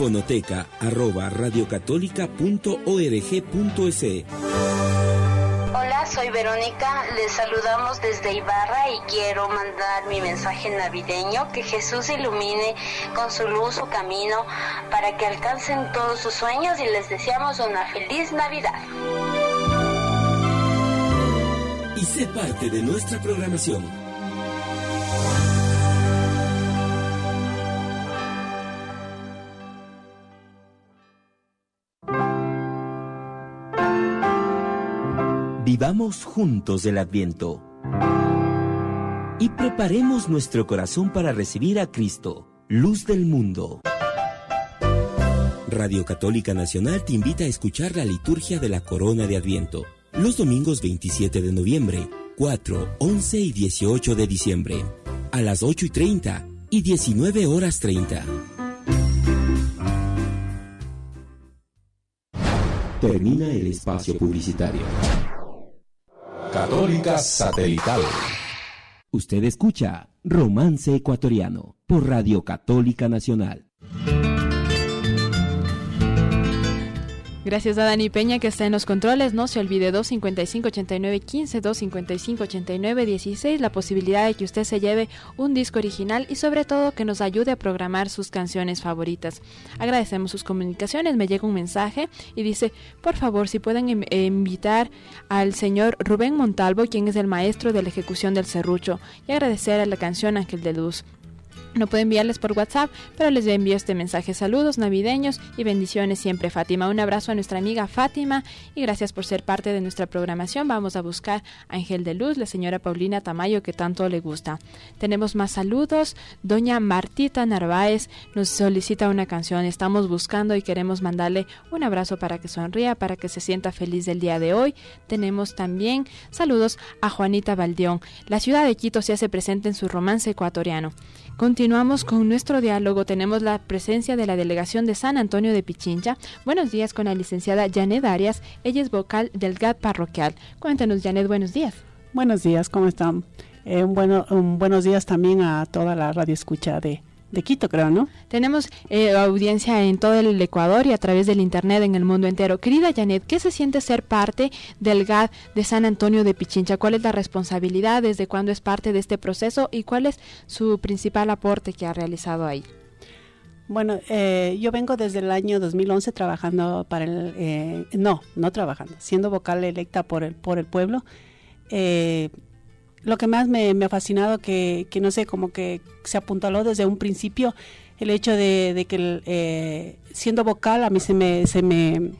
fonoteca@radiocatólica.org.es. Hola, soy Verónica, les saludamos desde Ibarra y quiero mandar mi mensaje navideño, que Jesús ilumine con su luz su camino para que alcancen todos sus sueños y les deseamos una feliz Navidad. y sé parte de nuestra programación. Vivamos juntos el Adviento y preparemos nuestro corazón para recibir a Cristo, luz del mundo. Radio Católica Nacional te invita a escuchar la liturgia de la Corona de Adviento, los domingos 27 de noviembre, 4, 11 y 18 de diciembre, a las 8:30 y 19:30. Termina el espacio publicitario. Católica Satelital. Usted escucha Romance Ecuatoriano por Radio Católica Nacional. Gracias a Dani Peña que está en los controles. No se olvide 255-89-15, 255-89-16, la posibilidad de que usted se lleve un disco original y sobre todo que nos ayude a programar sus canciones favoritas. Agradecemos sus comunicaciones. Me llega un mensaje y dice, por favor, si pueden invitar al señor Rubén Montalvo, quien es el maestro de la ejecución del serrucho, y agradecer a la canción Ángel de Luz. No puedo enviarles por WhatsApp, pero les envío este mensaje. Saludos navideños y bendiciones siempre, Fátima. Un abrazo a nuestra amiga Fátima y gracias por ser parte de nuestra programación. Vamos a buscar a Ángel de Luz, la señora Paulina Tamayo, que tanto le gusta. Tenemos más saludos. Doña Martita Narváez nos solicita una canción. Estamos buscando y queremos mandarle un abrazo para que sonría, para que se sienta feliz del día de hoy. Tenemos también saludos a Juanita Valdión. La ciudad de Quito se hace presente en su romance ecuatoriano. Continuamos con nuestro diálogo. Tenemos la presencia de la delegación de San Antonio de Pichincha. Buenos días con la licenciada Janet Arias. Ella es vocal del GAD parroquial. Cuéntanos, Janet, buenos días. Buenos días, ¿cómo están? Buenos días también a toda la radio escucha de Quito, creo, ¿no? Tenemos audiencia en todo el Ecuador y a través del internet en el mundo entero. Querida Janet, ¿qué se siente ser parte del GAD de San Antonio de Pichincha? ¿Cuál es la responsabilidad? ¿Desde cuándo es parte de este proceso? ¿Y cuál es su principal aporte que ha realizado ahí? Bueno, yo vengo desde el año 2011 trabajando para no trabajando, siendo vocal electa por el pueblo. Lo que más me ha fascinado que no sé, como que se apuntaló desde un principio el hecho de que siendo vocal a mí se me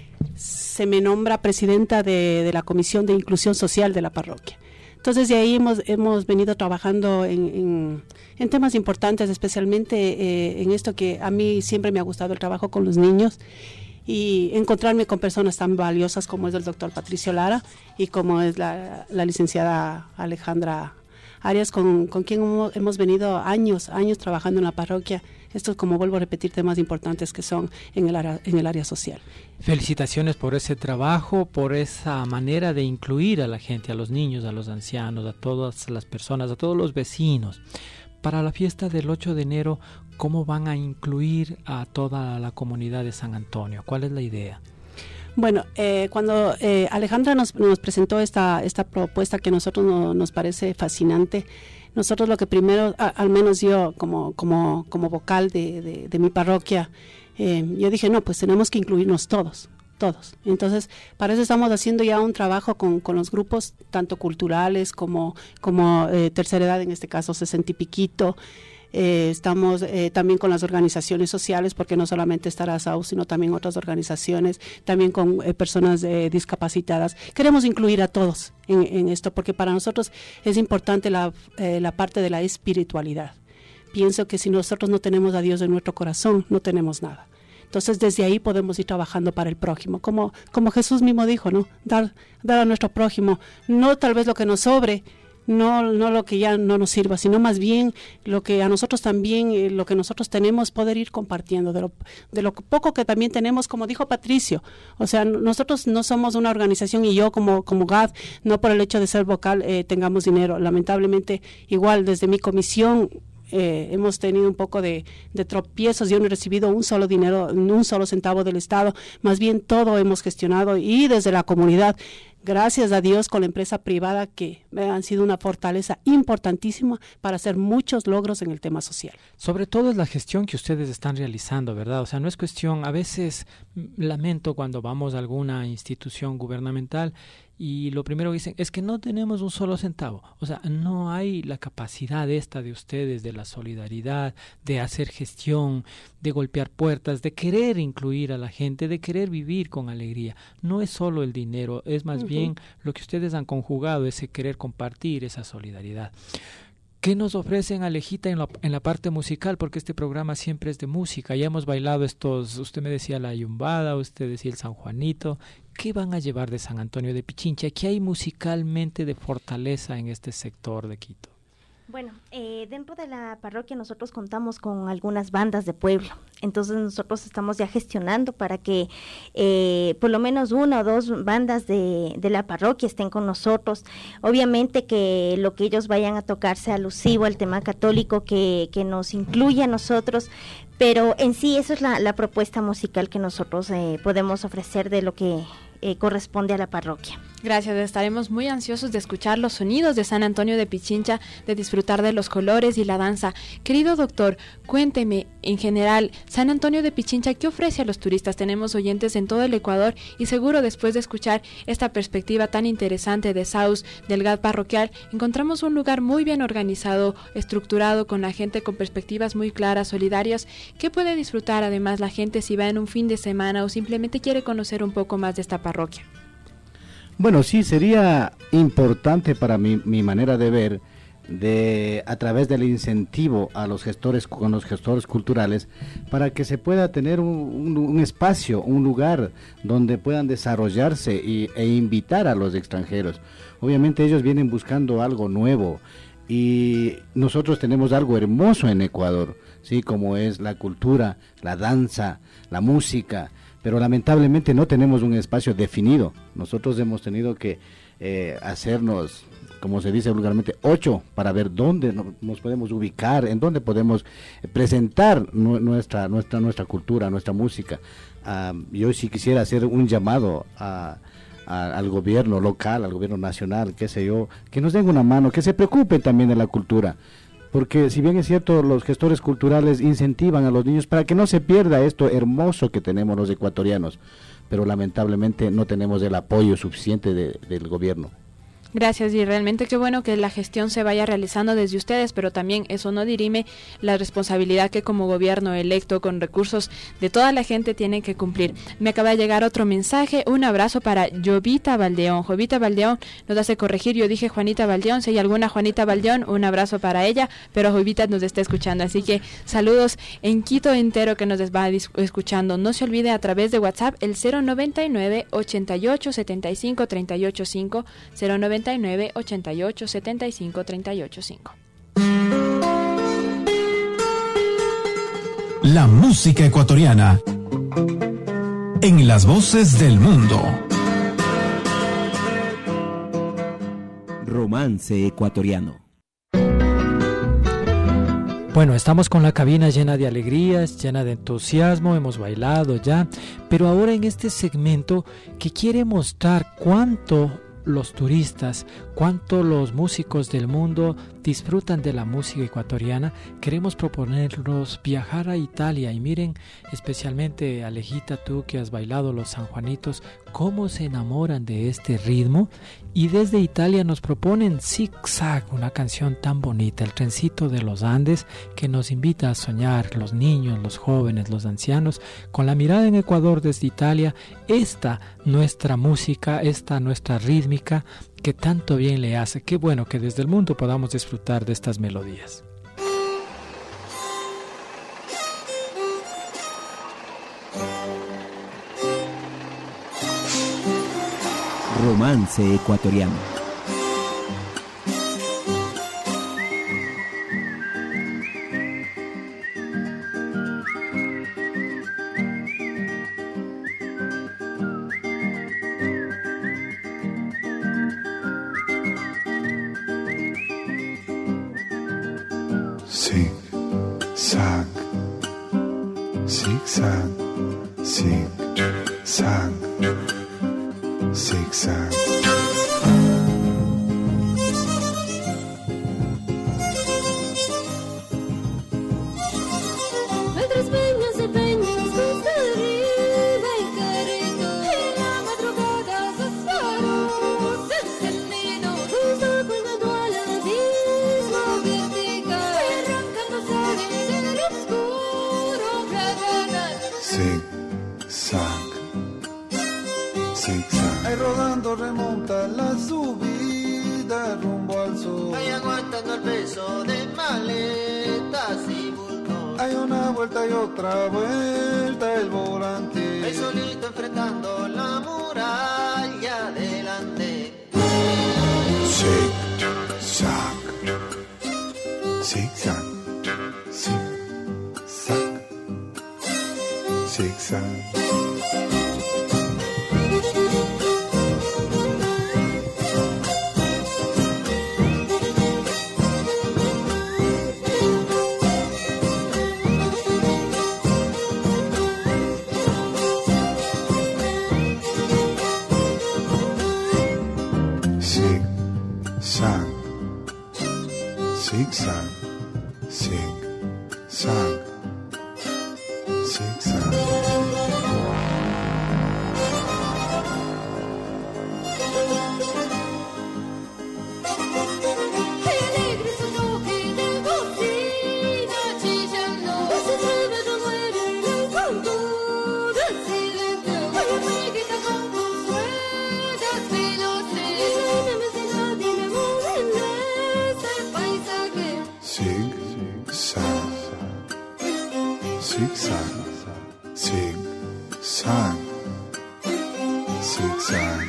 nombra presidenta de la Comisión de Inclusión Social de la parroquia. Entonces de ahí hemos venido trabajando en temas importantes, especialmente en esto que a mí siempre me ha gustado, el trabajo con los niños. Y encontrarme con personas tan valiosas como es el doctor Patricio Lara y como es la licenciada Alejandra Arias, con quien hemos venido años trabajando en la parroquia. Esto, como vuelvo a repetir, temas importantes que son en el área social. Felicitaciones por ese trabajo, por esa manera de incluir a la gente, a los niños, a los ancianos, a todas las personas, a todos los vecinos. Para la fiesta del 8 de enero, ¿cómo van a incluir a toda la comunidad de San Antonio? ¿Cuál es la idea? Bueno, cuando Alejandra nos presentó esta propuesta que a nosotros nos parece fascinante, nosotros lo que primero, al menos yo como vocal de mi parroquia, yo dije, no, pues tenemos que incluirnos todos. Entonces, para eso estamos haciendo ya un trabajo con los grupos, tanto culturales como tercera edad, en este caso 60 y piquito. Estamos también con las organizaciones sociales, porque no solamente estará SAU, sino también otras organizaciones, también con personas discapacitadas. Queremos incluir a todos en esto, porque para nosotros es importante la parte de la espiritualidad. Pienso que si nosotros no tenemos a Dios en nuestro corazón, no tenemos nada. Entonces, desde ahí podemos ir trabajando para el prójimo, como Jesús mismo dijo, ¿no? Dar a nuestro prójimo, no tal vez lo que nos sobre, no lo que ya no nos sirva, sino más bien lo que a nosotros también, lo que nosotros tenemos, poder ir compartiendo de lo poco que también tenemos, como dijo Patricio. O sea, nosotros no somos una organización, y yo como GAD, no por el hecho de ser vocal tengamos dinero. Lamentablemente, igual desde mi comisión, hemos tenido un poco de tropiezos. Yo no he recibido un solo dinero, un solo centavo del Estado, más bien todo hemos gestionado, y desde la comunidad, gracias a Dios, con la empresa privada, que han sido una fortaleza importantísima para hacer muchos logros en el tema social. Sobre todo es la gestión que ustedes están realizando, ¿verdad? O sea, no es cuestión, a veces lamento cuando vamos a alguna institución gubernamental y lo primero que dicen es que no tenemos un solo centavo. O sea, no hay la capacidad esta de ustedes, de la solidaridad, de hacer gestión, de golpear puertas, de querer incluir a la gente, de querer vivir con alegría. No es solo el dinero, es más bien lo que ustedes han conjugado, ese querer compartir, esa solidaridad. ¿Qué nos ofrecen, Alejita, en la parte musical? Porque este programa siempre es de música. Ya hemos bailado estos, usted me decía la yumbada, usted decía el San Juanito. ¿Qué van a llevar de San Antonio de Pichincha? ¿Qué hay musicalmente de fortaleza en este sector de Quito? Bueno, dentro de la parroquia nosotros contamos con algunas bandas de pueblo, entonces nosotros estamos ya gestionando para que por lo menos 1 o 2 bandas de la parroquia estén con nosotros. Obviamente que lo que ellos vayan a tocar sea alusivo al tema católico, que nos incluya a nosotros, pero en sí eso es la propuesta musical que nosotros podemos ofrecer de lo que corresponde a la parroquia. Gracias, estaremos muy ansiosos de escuchar los sonidos de San Antonio de Pichincha, de disfrutar de los colores y la danza. Querido doctor, cuénteme, en general, San Antonio de Pichincha, ¿qué ofrece a los turistas? Tenemos oyentes en todo el Ecuador y seguro después de escuchar esta perspectiva tan interesante de SAUS, del GAD parroquial, encontramos un lugar muy bien organizado, estructurado, con la gente con perspectivas muy claras, solidarias. ¿Qué puede disfrutar además la gente si va en un fin de semana o simplemente quiere conocer un poco más de esta parroquia? Bueno, sí, sería importante para mi manera de ver, a través del incentivo a los gestores, con los gestores culturales, para que se pueda tener un espacio, un lugar donde puedan desarrollarse e invitar a los extranjeros. Obviamente ellos vienen buscando algo nuevo y nosotros tenemos algo hermoso en Ecuador, sí, como es la cultura, la danza, la música, pero lamentablemente no tenemos un espacio definido. Nosotros hemos tenido que hacernos, como se dice vulgarmente, 8 para ver dónde nos podemos ubicar, en dónde podemos presentar nuestra cultura, nuestra música. Yo sí quisiera hacer un llamado al gobierno local, al gobierno nacional, qué sé yo, que nos den una mano, que se preocupen también de la cultura. Porque si bien es cierto, los gestores culturales incentivan a los niños para que no se pierda esto hermoso que tenemos los ecuatorianos, pero lamentablemente no tenemos el apoyo suficiente del gobierno. Gracias, y realmente qué bueno que la gestión se vaya realizando desde ustedes, pero también eso no dirime la responsabilidad que como gobierno electo con recursos de toda la gente tiene que cumplir. Me acaba de llegar otro mensaje, un abrazo para Jovita Valdeón. Jovita Valdeón nos hace corregir, yo dije Juanita Valdeón, si hay alguna Juanita Valdeón, un abrazo para ella, pero Jovita nos está escuchando, así que saludos en Quito entero que nos va escuchando. No se olvide a través de WhatsApp el 099 88 75 38 5, 099 88 75 38 5. La música ecuatoriana en las voces del mundo. Romance ecuatoriano. Bueno, estamos con la cabina llena de alegrías, llena de entusiasmo, hemos bailado ya, pero ahora en este segmento que quiere mostrar cuánto los turistas, cuánto los músicos del mundo disfrutan de la música ecuatoriana, queremos proponerlos viajar a Italia y miren, especialmente Alejita, tú que has bailado los sanjuanitos, cómo se enamoran de este ritmo, y desde Italia nos proponen Zig Zag, una canción tan bonita, el trencito de los Andes, que nos invita a soñar, los niños, los jóvenes, los ancianos, con la mirada en Ecuador desde Italia, esta nuestra música, esta nuestra rítmica, que tanto bien le hace. Qué bueno que desde el mundo podamos disfrutar de estas melodías. Romance ecuatoriano. Zig zag, zig zag, zig zag, zig zag. Mientras peñas y peñas desde arriba y qué rico, y la madrugada se paró. zig-zag, zig-zag. Ahí rodando remonta la subida rumbo al sol. Ahí aguantando el peso de maletas y bultos. Hay una vuelta y otra vuelta el volante. Ahí solito enfrentando la muralla delante. Zig-zag, zig-zag, zig-zag, zig-zag. Zig-zag, zig-zag, zig-zag. Zig-zag, zig-zag, zig-zag.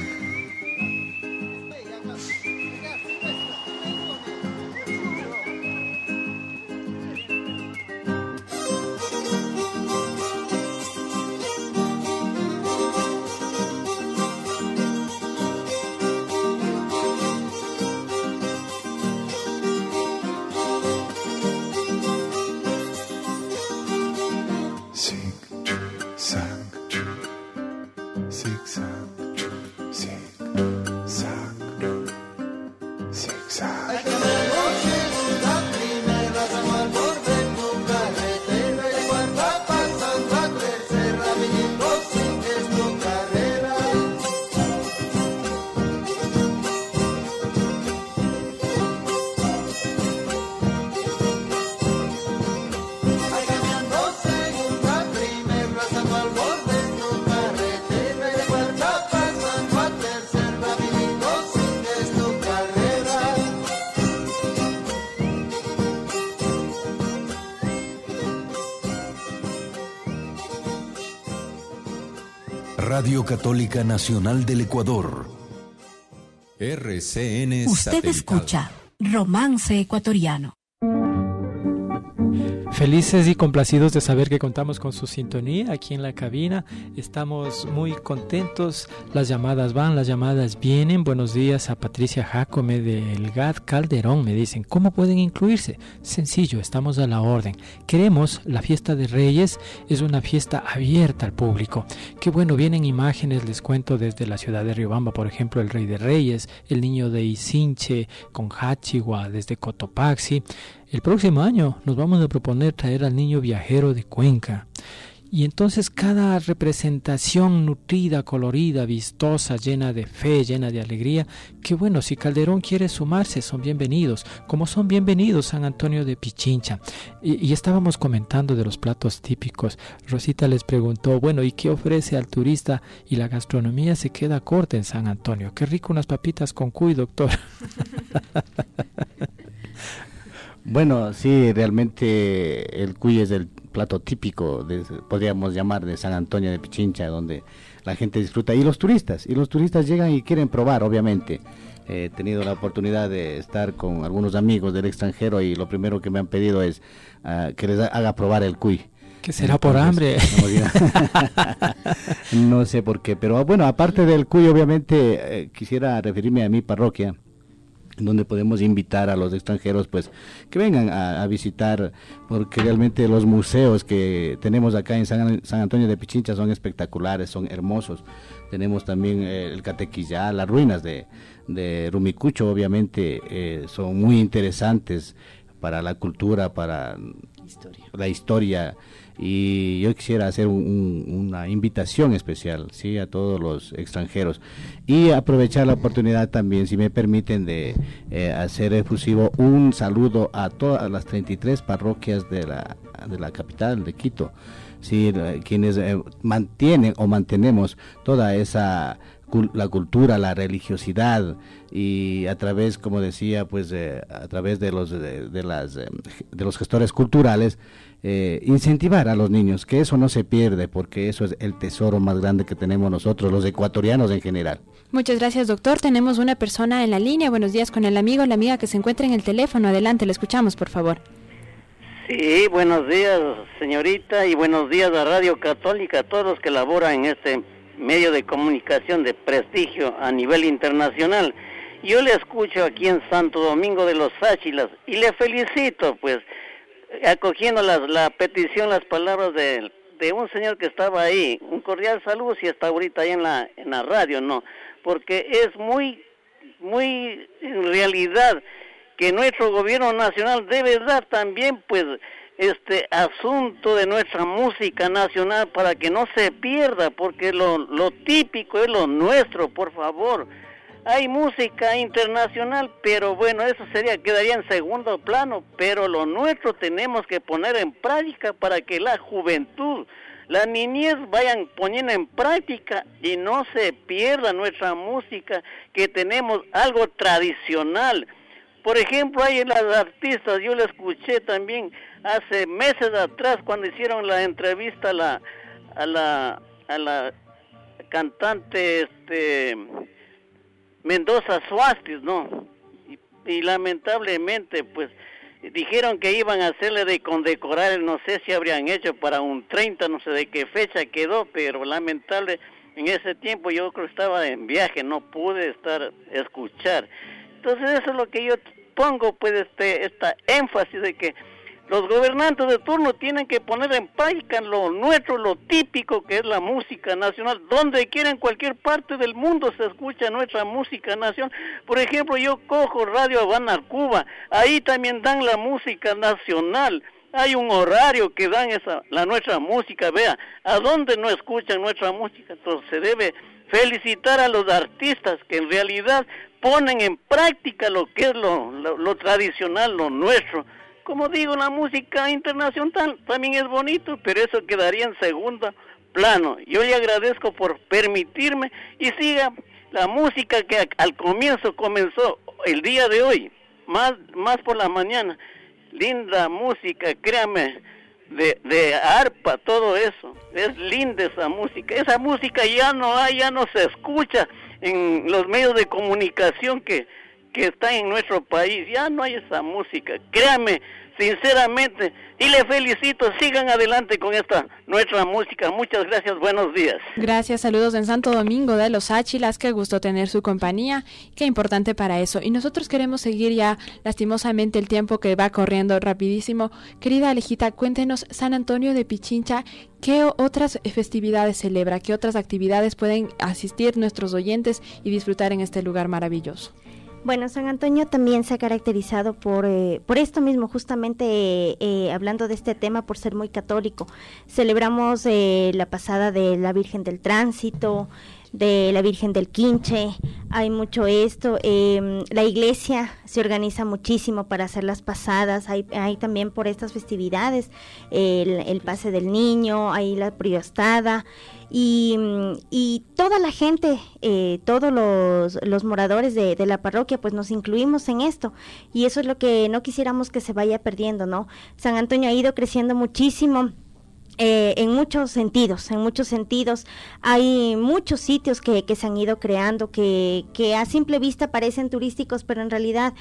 Radio Católica Nacional del Ecuador. RCN Usted Satelital. escucha Romance Ecuatoriano. Felices y complacidos de saber que contamos con su sintonía aquí en la cabina. Estamos muy contentos. Las llamadas van, las llamadas vienen. Buenos días a Patricia Jacome del GAD Calderón. Me dicen, ¿cómo pueden incluirse? Sencillo, estamos a la orden. Queremos la fiesta de Reyes. Es una fiesta abierta al público. Qué bueno, vienen imágenes, les cuento, desde la ciudad de Riobamba, por ejemplo, el Rey de Reyes, el Niño de Isinche con Hachigua, desde Cotopaxi. El próximo año nos vamos a proponer traer al niño viajero de Cuenca. Y entonces cada representación nutrida, colorida, vistosa, llena de fe, llena de alegría, que bueno, si Calderón quiere sumarse, son bienvenidos, como son bienvenidos San Antonio de Pichincha. Y estábamos comentando de los platos típicos. Rosita les preguntó, bueno, ¿y qué ofrece al turista? Y la gastronomía se queda corta en San Antonio. Qué rico unas papitas con cuy, doctor. Bueno, sí, realmente el cuy es el plato típico, podríamos llamar, de San Antonio de Pichincha, donde la gente disfruta, y los turistas llegan y quieren probar, obviamente. He tenido la oportunidad de estar con algunos amigos del extranjero y lo primero que me han pedido es que les haga probar el cuy. ¿Qué será? Entonces, por hambre? No sé por qué, pero bueno, aparte del cuy, obviamente quisiera referirme a mi parroquia, donde podemos invitar a los extranjeros pues que vengan a visitar, porque realmente los museos que tenemos acá en San Antonio de Pichincha son espectaculares, son hermosos. Tenemos también el Catequillá, las ruinas de Rumicucho, obviamente son muy interesantes para la cultura, para la historia. Y yo quisiera hacer una invitación especial, sí, a todos los extranjeros, y aprovechar la oportunidad también, si me permiten, de hacer efusivo un saludo a todas las 33 parroquias de la capital de Quito, sí, quienes mantienen o mantenemos toda esa la cultura, la religiosidad, y a través, como decía, pues a través de los gestores culturales, incentivar a los niños, que eso no se pierde, porque eso es el tesoro más grande que tenemos nosotros, los ecuatorianos en general. Muchas gracias, doctor. Tenemos una persona en la línea. Buenos días con el amigo o la amiga que se encuentra en el teléfono. Adelante, le escuchamos, por favor. Sí, buenos días, señorita, y buenos días a Radio Católica, a todos los que laboran en este medio de comunicación de prestigio a nivel internacional. Yo le escucho aquí en Santo Domingo de los Áchilas y le felicito, pues, acogiendo la petición, las palabras de un señor que estaba ahí. Un cordial saludo si está ahorita ahí en la radio, ¿no? Porque es muy en realidad que nuestro gobierno nacional debe dar también, pues, este asunto de nuestra música nacional para que no se pierda, porque lo típico es lo nuestro, por favor. Hay música internacional, pero bueno, eso quedaría en segundo plano, pero lo nuestro tenemos que poner en práctica para que la juventud, la niñez vayan poniendo en práctica y no se pierda nuestra música, que tenemos algo tradicional. Por ejemplo, hay las artistas, yo la escuché también hace meses atrás cuando hicieron la entrevista a la cantante Mendoza Suástis, ¿no? Y lamentablemente, pues, dijeron que iban a hacerle de condecorar, no sé si habrían hecho para un 30, no sé de qué fecha quedó, pero lamentable, en ese tiempo yo creo que estaba en viaje, no pude escuchar. Entonces eso es lo que yo pongo, pues, esta énfasis de que los gobernantes de turno tienen que poner en práctica lo nuestro, lo típico que es la música nacional. Donde quiera, en cualquier parte del mundo se escucha nuestra música nacional. Por ejemplo, yo cojo Radio Habana, Cuba, ahí también dan la música nacional. Hay un horario que dan nuestra música, vea, ¿a dónde no escuchan nuestra música? Entonces se debe felicitar a los artistas que en realidad ponen en práctica lo que es lo tradicional, lo nuestro. Como digo, la música internacional también es bonito, pero eso quedaría en segundo plano. Yo le agradezco por permitirme y siga la música que al comienzo comenzó el día de hoy, más por la mañana. Linda música, créame, de arpa, todo eso. Es linda esa música. Esa música ya no se escucha en los medios de comunicación que están en nuestro país. Ya no hay esa música, créame, sinceramente, y le felicito. Sigan adelante con esta nuestra música. Muchas gracias, buenos días. Gracias, saludos en Santo Domingo de los Áchilas, qué gusto tener su compañía, qué importante para eso. Y nosotros queremos seguir ya, lastimosamente, el tiempo que va corriendo rapidísimo. Querida Alejita, cuéntenos, San Antonio de Pichincha, ¿qué otras festividades celebra? ¿Qué otras actividades pueden asistir nuestros oyentes y disfrutar en este lugar maravilloso? Bueno, San Antonio también se ha caracterizado por esto mismo, justamente hablando de este tema, por ser muy católico. Celebramos la pasada de la Virgen del Tránsito, de la Virgen del Quinche, hay mucho esto. La iglesia se organiza muchísimo para hacer las pasadas, hay también por estas festividades el pase del niño, hay la priostada. Y toda la gente, todos los moradores de la parroquia, pues nos incluimos en esto, y eso es lo que no quisiéramos que se vaya perdiendo, ¿no? San Antonio ha ido creciendo muchísimo, en muchos sentidos, hay muchos sitios que se han ido creando, que a simple vista parecen turísticos, pero en realidad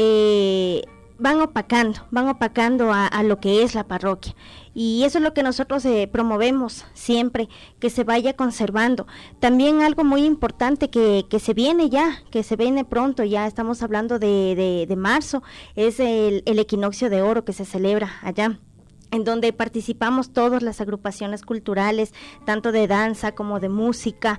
van opacando a lo que es la parroquia. Y eso es lo que nosotros promovemos siempre, que se vaya conservando. También algo muy importante que se viene pronto, ya estamos hablando de marzo, es el equinoccio de oro que se celebra allá, en donde participamos todas las agrupaciones culturales, tanto de danza como de música,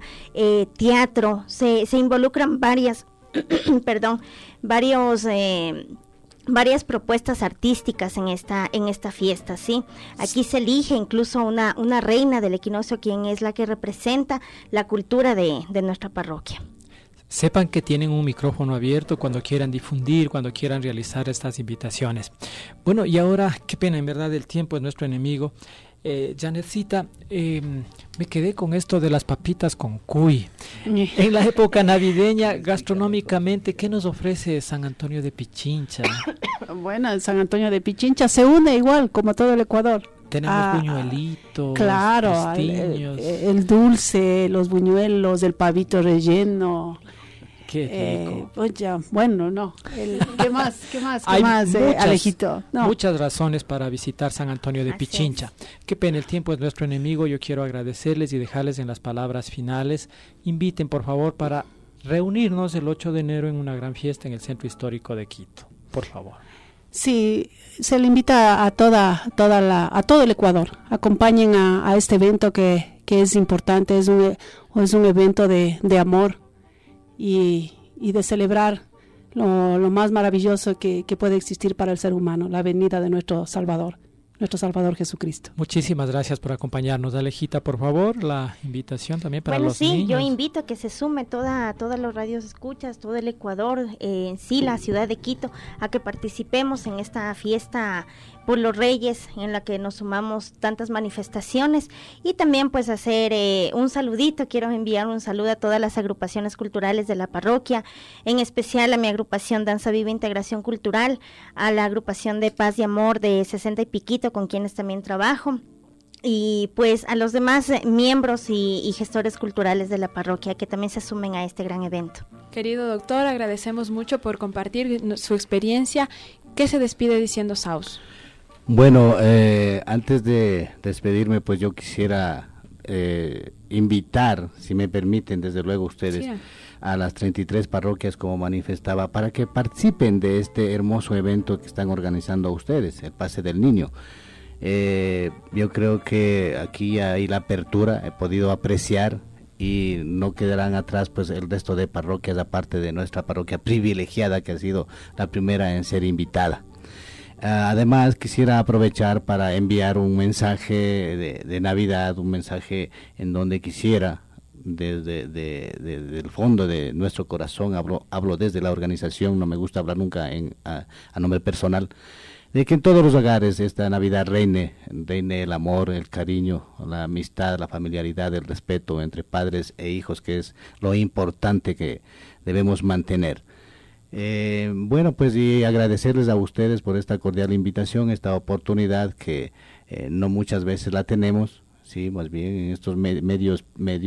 teatro, se involucran varios varias propuestas artísticas en esta fiesta, ¿sí? Aquí se elige incluso una reina del equinoccio, quien es la que representa la cultura de nuestra parroquia. Sepan que tienen un micrófono abierto cuando quieran difundir, cuando quieran realizar estas invitaciones. Bueno, y ahora, qué pena, en verdad el tiempo es nuestro enemigo. Janetcita, me quedé con esto de las papitas con cuy. En la época navideña, gastronómicamente, ¿qué nos ofrece San Antonio de Pichincha? Bueno, San Antonio de Pichincha se une igual como todo el Ecuador. Tenemos buñuelitos, claro, el dulce, los buñuelos, el pavito relleno. Qué rico. ¿Qué más? Hay Alejito? No. Muchas razones para visitar San Antonio de Pichincha. Qué pena, el tiempo es nuestro enemigo. Yo quiero agradecerles y dejarles en las palabras finales. Inviten, por favor, para reunirnos el 8 de enero en una gran fiesta en el Centro Histórico de Quito. Por favor. Sí, se le invita a todo el Ecuador. Acompañen a este evento que es importante, es un evento de amor y de celebrar lo más maravilloso que puede existir para el ser humano, la venida de nuestro Salvador Jesucristo. Muchísimas gracias por acompañarnos. Alejita, por favor, la invitación también para los niños. Bueno, sí, yo invito a que se sume todas los radios escuchas, todo el Ecuador, la ciudad de Quito, a que participemos en esta fiesta por los Reyes, en la que nos sumamos tantas manifestaciones, y también pues hacer un saludito. Quiero enviar un saludo a todas las agrupaciones culturales de la parroquia, en especial a mi agrupación Danza Viva Integración Cultural, a la agrupación de Paz y Amor de 60 y Piquito, con quienes también trabajo, y pues a los demás miembros y gestores culturales de la parroquia que también se sumen a este gran evento. Querido doctor, agradecemos mucho por compartir su experiencia. ¿Qué se despide diciendo Saus? Bueno, antes de despedirme, pues yo quisiera invitar, si me permiten, desde luego ustedes, a las 33 parroquias, como manifestaba, para que participen de este hermoso evento que están organizando ustedes, el Pase del Niño. Yo creo que aquí hay la apertura, he podido apreciar, y no quedarán atrás pues el resto de parroquias, aparte de nuestra parroquia privilegiada, que ha sido la primera en ser invitada. Además, quisiera aprovechar para enviar un mensaje de Navidad, un mensaje en donde quisiera, desde el fondo de nuestro corazón, hablo desde la organización, no me gusta hablar nunca a nombre personal, de que en todos los hogares esta Navidad reine el amor, el cariño, la amistad, la familiaridad, el respeto entre padres e hijos, que es lo importante que debemos mantener. Bueno, pues y agradecerles a ustedes por esta cordial invitación, esta oportunidad que no muchas veces la tenemos, sí, más bien en estos medios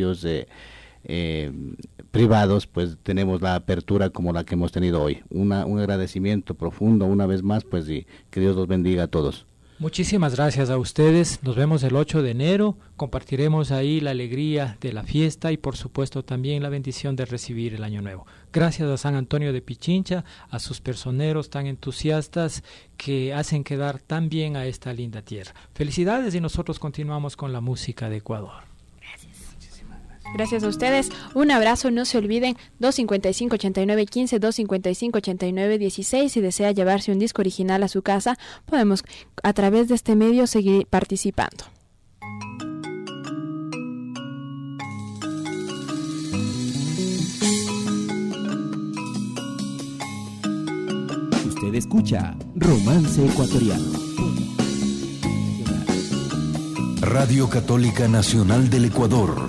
privados, pues tenemos la apertura como la que hemos tenido hoy. Un agradecimiento profundo una vez más, pues, y que Dios los bendiga a todos. Muchísimas gracias a ustedes. Nos vemos el 8 de enero. Compartiremos ahí la alegría de la fiesta y por supuesto también la bendición de recibir el Año Nuevo. Gracias a San Antonio de Pichincha, a sus personeros tan entusiastas que hacen quedar tan bien a esta linda tierra. Felicidades, y nosotros continuamos con la música de Ecuador. Gracias a ustedes, un abrazo, no se olviden, 255-8915, 255-8916, si desea llevarse un disco original a su casa, podemos a través de este medio seguir participando. Usted escucha Romance Ecuatoriano. Radio Católica Nacional del Ecuador.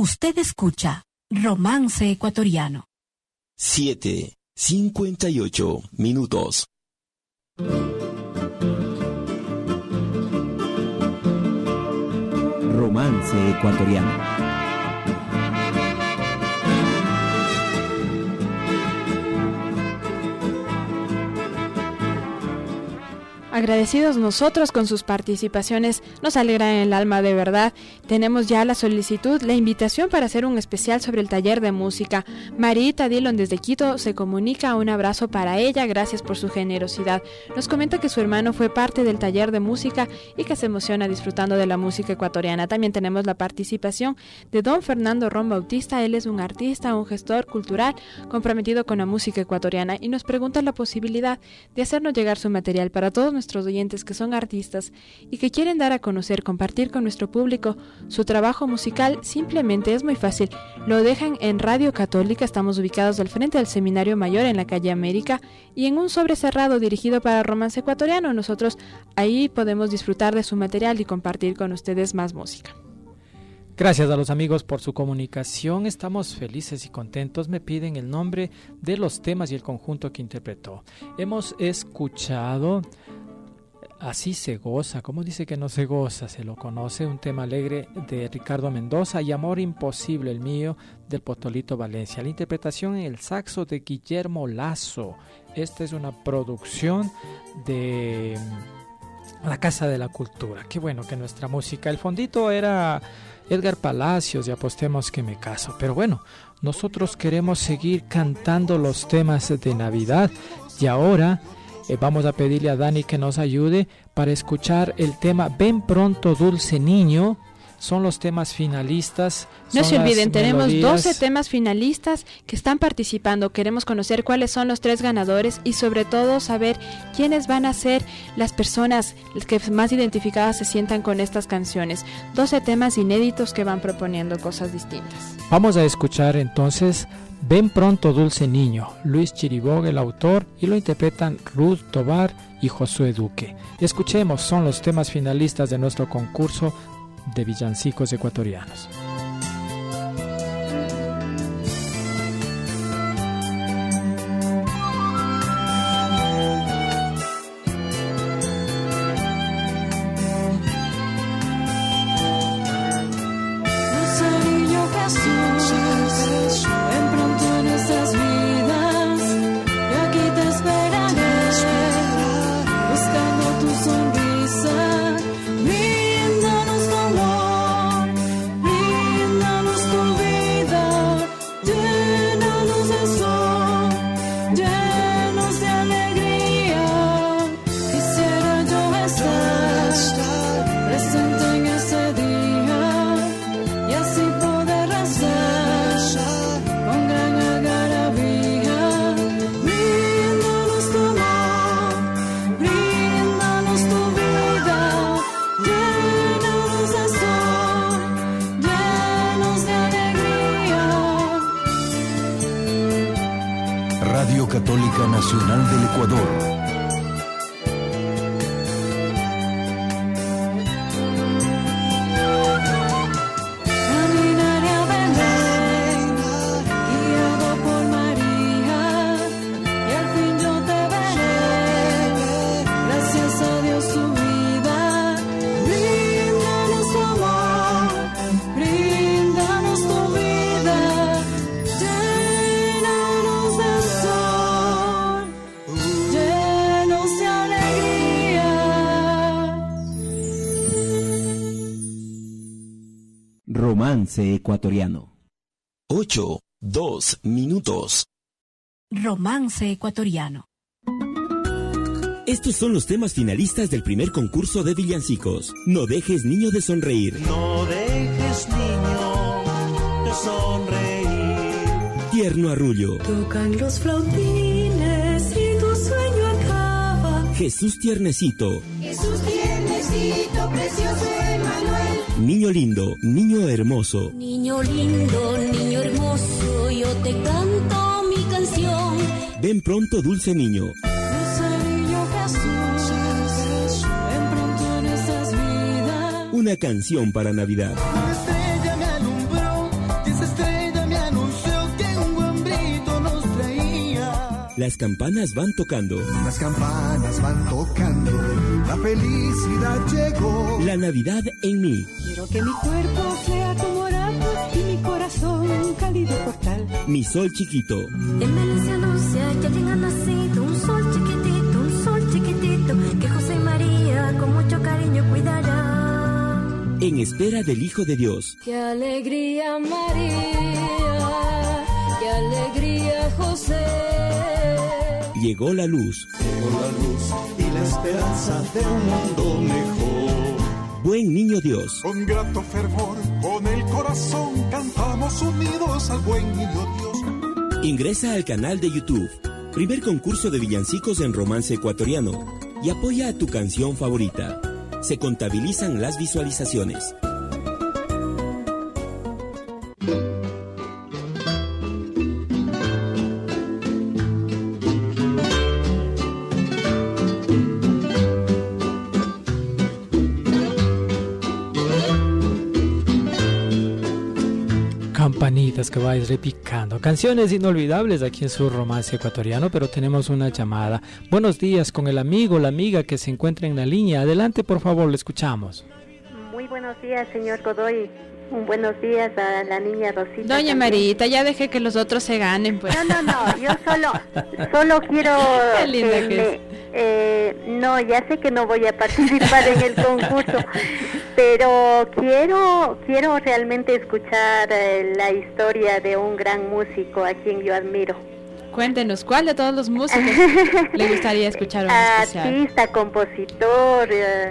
Usted escucha Romance Ecuatoriano. 7:58 minutos. Romance Ecuatoriano. Agradecidos nosotros con sus participaciones, nos alegra en el alma de verdad. Tenemos ya la solicitud, la invitación para hacer un especial sobre el taller de música. Marita Dillon desde Quito se comunica, un abrazo para ella, gracias por su generosidad. Nos comenta que su hermano fue parte del taller de música y que se emociona disfrutando de la música ecuatoriana. También tenemos la participación de don Fernando Ron Bautista, él es un artista, un gestor cultural comprometido con la música ecuatoriana y nos pregunta la posibilidad de hacernos llegar su material para todos nuestros oyentes que son artistas y que quieren dar a conocer, compartir con nuestro público su trabajo musical. Simplemente es muy fácil, lo dejan en Radio Católica, estamos ubicados al frente del Seminario Mayor en la calle América y en un sobre cerrado dirigido para Romance Ecuatoriano. Nosotros ahí podemos disfrutar de su material y compartir con ustedes más música. Gracias a los amigos por su comunicación, estamos felices y contentos. Me piden el nombre de los temas y el conjunto que interpretó. Hemos escuchado Así se goza, ¿cómo dice que no se goza? Se lo conoce, un tema alegre de Ricardo Mendoza, y Amor Imposible, el mío, del Postolito Valencia. La interpretación en el saxo de Guillermo Lazo. Esta es una producción de la Casa de la Cultura. Qué bueno que nuestra música, el fondito era Edgar Palacios y Apostemos que me caso. Pero bueno, nosotros queremos seguir cantando los temas de Navidad y ahora vamos a pedirle a Dani que nos ayude para escuchar el tema Ven Pronto Dulce Niño. Son los temas finalistas. No se olviden, tenemos melodías. 12 temas finalistas que están participando. Queremos conocer cuáles son los 3 ganadores y sobre todo saber quiénes van a ser las personas que más identificadas se sientan con estas canciones. 12 temas inéditos que van proponiendo cosas distintas. Vamos a escuchar entonces Ven Pronto Dulce Niño, Luis Chiriboga el autor, y lo interpretan Ruth Tobar y Josué Duque. Escuchemos, son los temas finalistas de nuestro concurso de villancicos ecuatorianos. Radio Católica Nacional del Ecuador. Romance Ecuatoriano. 8:02 minutos. Romance Ecuatoriano. Estos son los temas finalistas del primer concurso de villancicos. No dejes, niño, de sonreír. No dejes, niño, de sonreír. Tierno arrullo. Tocan los flautines y tu sueño acaba. Jesús tiernecito. Jesús tiernecito, precioso Emmanuel. Niño lindo, niño hermoso. Niño lindo, niño hermoso, yo te canto mi canción. Ven pronto, dulce niño. Ven pronto en estas vidas. Una canción para Navidad. Una estrella me alumbró, Las campanas van tocando. Las campanas van tocando. La felicidad llegó. La Navidad en mí. Quiero que mi cuerpo sea como morado y mi corazón cálido portal. Mi sol chiquito. En Venecia anuncia que alguien ha nacido, un sol chiquitito, que José y María con mucho cariño cuidarán. En espera del Hijo de Dios. ¡Qué alegría María! ¡Qué alegría José! Llegó la luz. Llegó la luz y la esperanza de un mundo mejor. Buen niño Dios. Con grato fervor, con el corazón, cantamos unidos al buen niño Dios. Ingresa al canal de YouTube, primer concurso de villancicos en romance ecuatoriano, y apoya a tu canción favorita. Se contabilizan las visualizaciones. Campanitas que vais repicando, canciones inolvidables aquí en su romance ecuatoriano, pero tenemos una llamada. Buenos días con el amigo, la amiga que se encuentra en la línea. Adelante, por favor, le escuchamos. Muy buenos días, señor Godoy. Un buenos días a la niña Rosita. Doña también. Marita, ya deje que los otros se ganen, pues. No, yo solo quiero Qué linda que no, ya sé que no voy a participar en el concurso, pero quiero realmente escuchar la historia de un gran músico a quien yo admiro. Cuéntenos, ¿cuál de todos los músicos le gustaría escuchar un especial? Artista, compositor,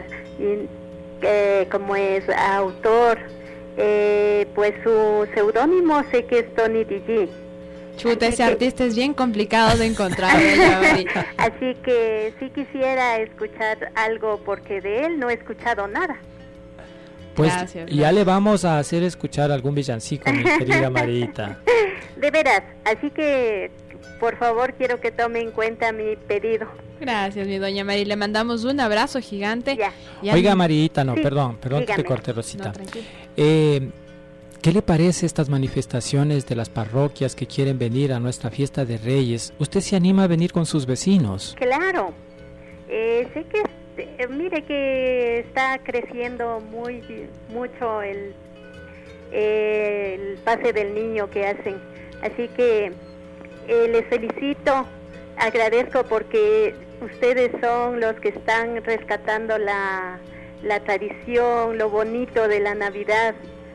como es autor. Pues su seudónimo sé que es Tony D.G. Chuta, ese artista es bien complicado de encontrar. Así que sí quisiera escuchar algo porque de él no he escuchado nada. Pues Gracias. Ya le vamos a hacer escuchar algún villancico, mi querida Marita. De veras, así que por favor quiero que tome en cuenta mi pedido. Gracias, mi doña Mari. Le mandamos un abrazo gigante. Ya. Oiga, Marita, no, Sí, perdón que dígame. te corte, Rosita. No, tranquilo. ¿Qué le parece estas manifestaciones de las parroquias que quieren venir a nuestra fiesta de Reyes? ¿Usted se anima a venir con sus vecinos? Claro, sé que mire que está creciendo mucho el pase del niño que hacen, así que les felicito, agradezco porque ustedes son los que están rescatando la tradición, lo bonito de la Navidad,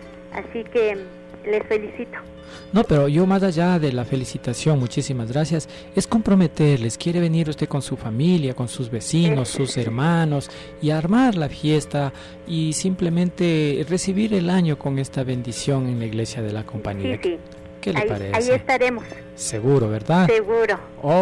así que les felicito. No, pero yo más allá de la felicitación, muchísimas gracias, es comprometerles. Quiere venir usted con su familia, con sus vecinos, sus hermanos y armar la fiesta y simplemente recibir el año con esta bendición en la iglesia de la compañía. Sí. ¿Qué le parece? Ahí estaremos. Seguro, ¿verdad? Seguro.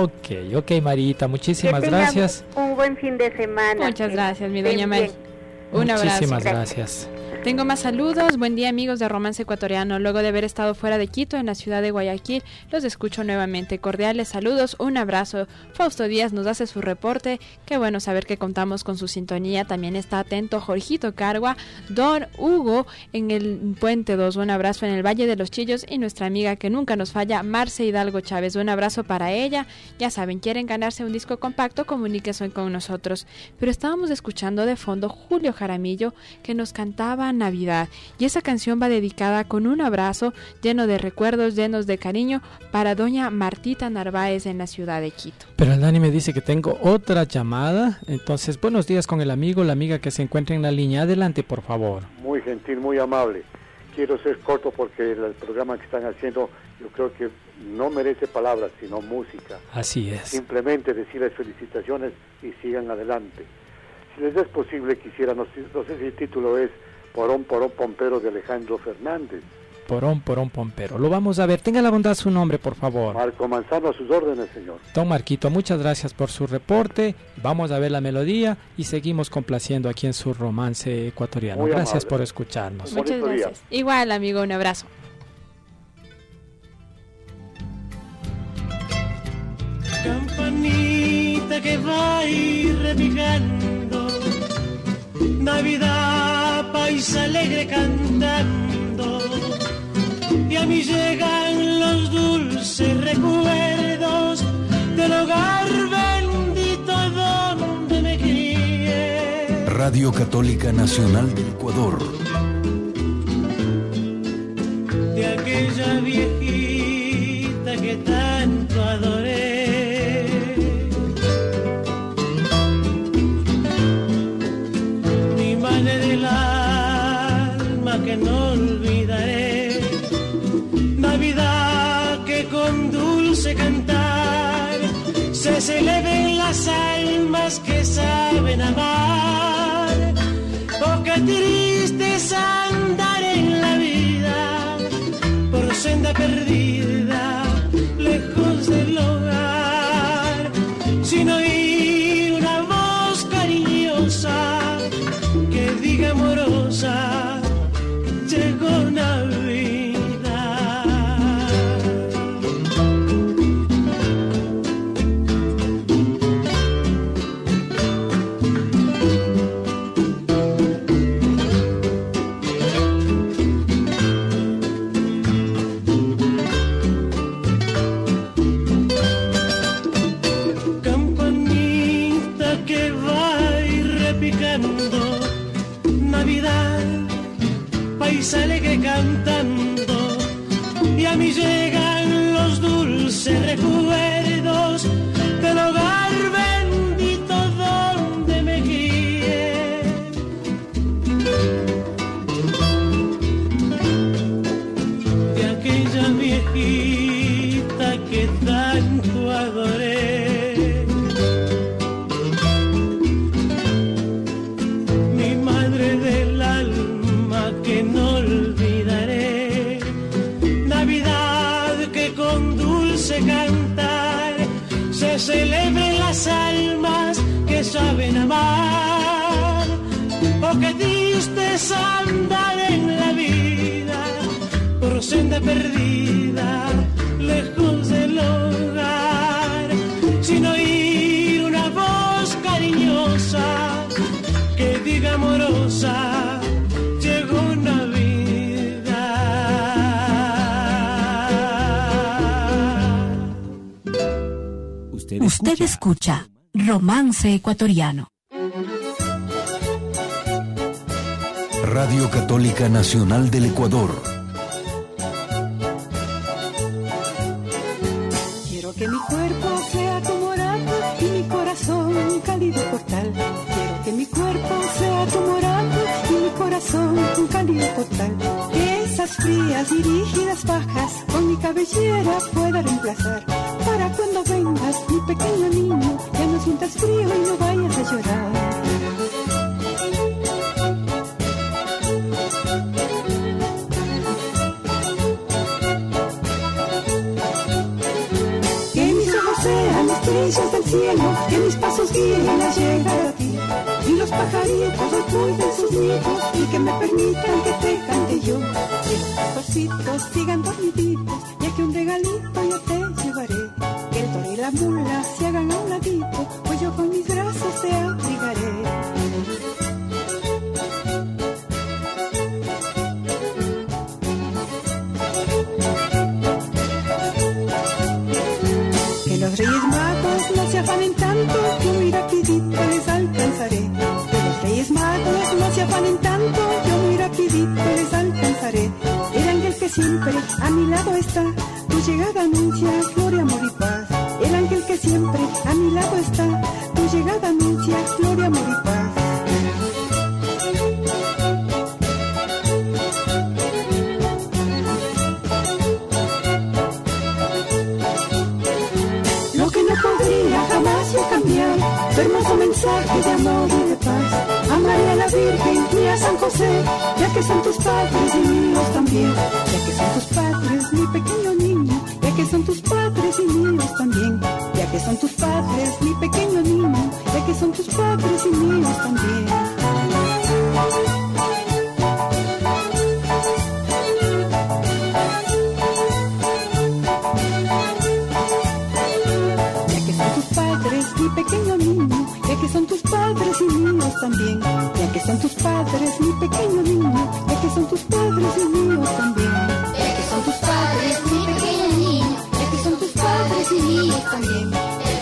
Ok, Marita, muchísimas que tengan gracias. Un buen fin de semana. Muchas gracias, mi Estén doña Mari. bien. Un abrazo. Muchísimas gracias. Tengo más saludos. Buen día, amigos de Romance Ecuatoriano. Luego de haber estado fuera de Quito, en la ciudad de Guayaquil, los escucho nuevamente. Cordiales saludos, un abrazo. Fausto Díaz nos hace su reporte. Qué bueno saber que contamos con su sintonía. También está atento Jorgito Cargua, Don Hugo en el Puente 2. Un abrazo en el Valle de los Chillos y nuestra amiga que nunca nos falla, Marce Hidalgo Chávez. Un abrazo para ella. Ya saben, quieren ganarse un disco compacto, comuníquense con nosotros. Pero estábamos escuchando de fondo Julio Jaramillo que nos cantaba Navidad, y esa canción va dedicada con un abrazo lleno de recuerdos, llenos de cariño para doña Martita Narváez en la ciudad de Quito. Pero el Dani me dice que tengo otra llamada, entonces buenos días con el amigo, la amiga que se encuentra en la línea. Adelante, por favor. Muy gentil, muy amable. Quiero ser corto porque el programa que están haciendo yo creo que no merece palabras sino música. Así es. Simplemente decirles felicitaciones y sigan adelante. Si les es posible quisiera, no sé si el título es Porón, Porón, Pompero de Alejandro Fernández. Porón, Porón, Pompero. Lo vamos a ver. Tenga la bondad su nombre, por favor. Marco Manzano, a sus órdenes, señor. Don Marquito, muchas gracias por su reporte. Vamos a ver la melodía y seguimos complaciendo aquí en su romance ecuatoriano. Muy Gracias amable. por escucharnos. Muchas gracias. Igual, amigo, un abrazo. Campanita que va a ir repicando, Navidad paisa alegre cantando, y a mí llegan los dulces recuerdos del hogar bendito donde me crié. Radio Católica Nacional del Ecuador. De aquella viejita que tanto adoré, mi madre del alma que no olvidaré, Navidad que con dulce cantar se eleven las almas que saben amar. Oh, qué triste es andar en la vida por senda perdida, lejos del hogar, sin oír una voz cariñosa que diga amorosa, llegó Navidad. Navidad, país alegre cantando, y a mí llegan los dulces recuerdos del hogar bendito donde me crié. De aquella viejita que tanto adoré, del alma que no olvidaré, Navidad que con dulce cantar se eleven las almas que saben amar. Oh, qué triste es andar en la vida por senda perdida, lejos del hogar, sin oír una voz cariñosa que diga amorosa, llegó Navidad. Usted escucha Romance Ecuatoriano. Radio Católica Nacional del Ecuador. Quiero que mi cuerpo sea tu morada y mi corazón un cálido portal. Quiero que mi cuerpo sea tu morada y mi corazón un cálido portal. Que esas frías y rígidas bajas con mi cabellera pueda reemplazar. Para cuando vengas, mi pequeño niño, ya no sientas frío y no vayas a llorar. Estrellas del cielo, que mis pasos guíen a llegar a ti, y los pajaritos hoy cuiden sus nidos y que me permitan que te cante yo. Que los pastorcitos sigan dormiditos, ya que un regalito yo te llevaré. Que el toro y la mula se hagan a un ladito, pues yo con mis brazos te abrigaré. Los Reyes Magos no se afanen tanto, yo muy rapidito les alcanzaré. Que los Reyes Magos no se afanen tanto, yo muy rapidito les alcanzaré. El ángel que siempre a mi lado está, tu llegada anuncia gloria, amor y paz. El ángel que siempre a mi lado está, tu llegada anuncia gloria, amor y paz. Jamás yo cambiar tu hermoso mensaje de amor y de paz. Amaré a la Virgen y a San José, ya que son tus padres y míos también. Ya que son tus padres, mi pequeño niño, ya que son tus padres y míos también. Ya que son tus padres, mi pequeño niño, ya que son tus padres y míos también. Mi pequeño niño, ya que son tus padres y míos también. Ya que son tus padres, mi pequeño niño, ya que son tus padres y míos también. Ya que son tus padres, mi pequeño niño, ya que son tus padres y míos también.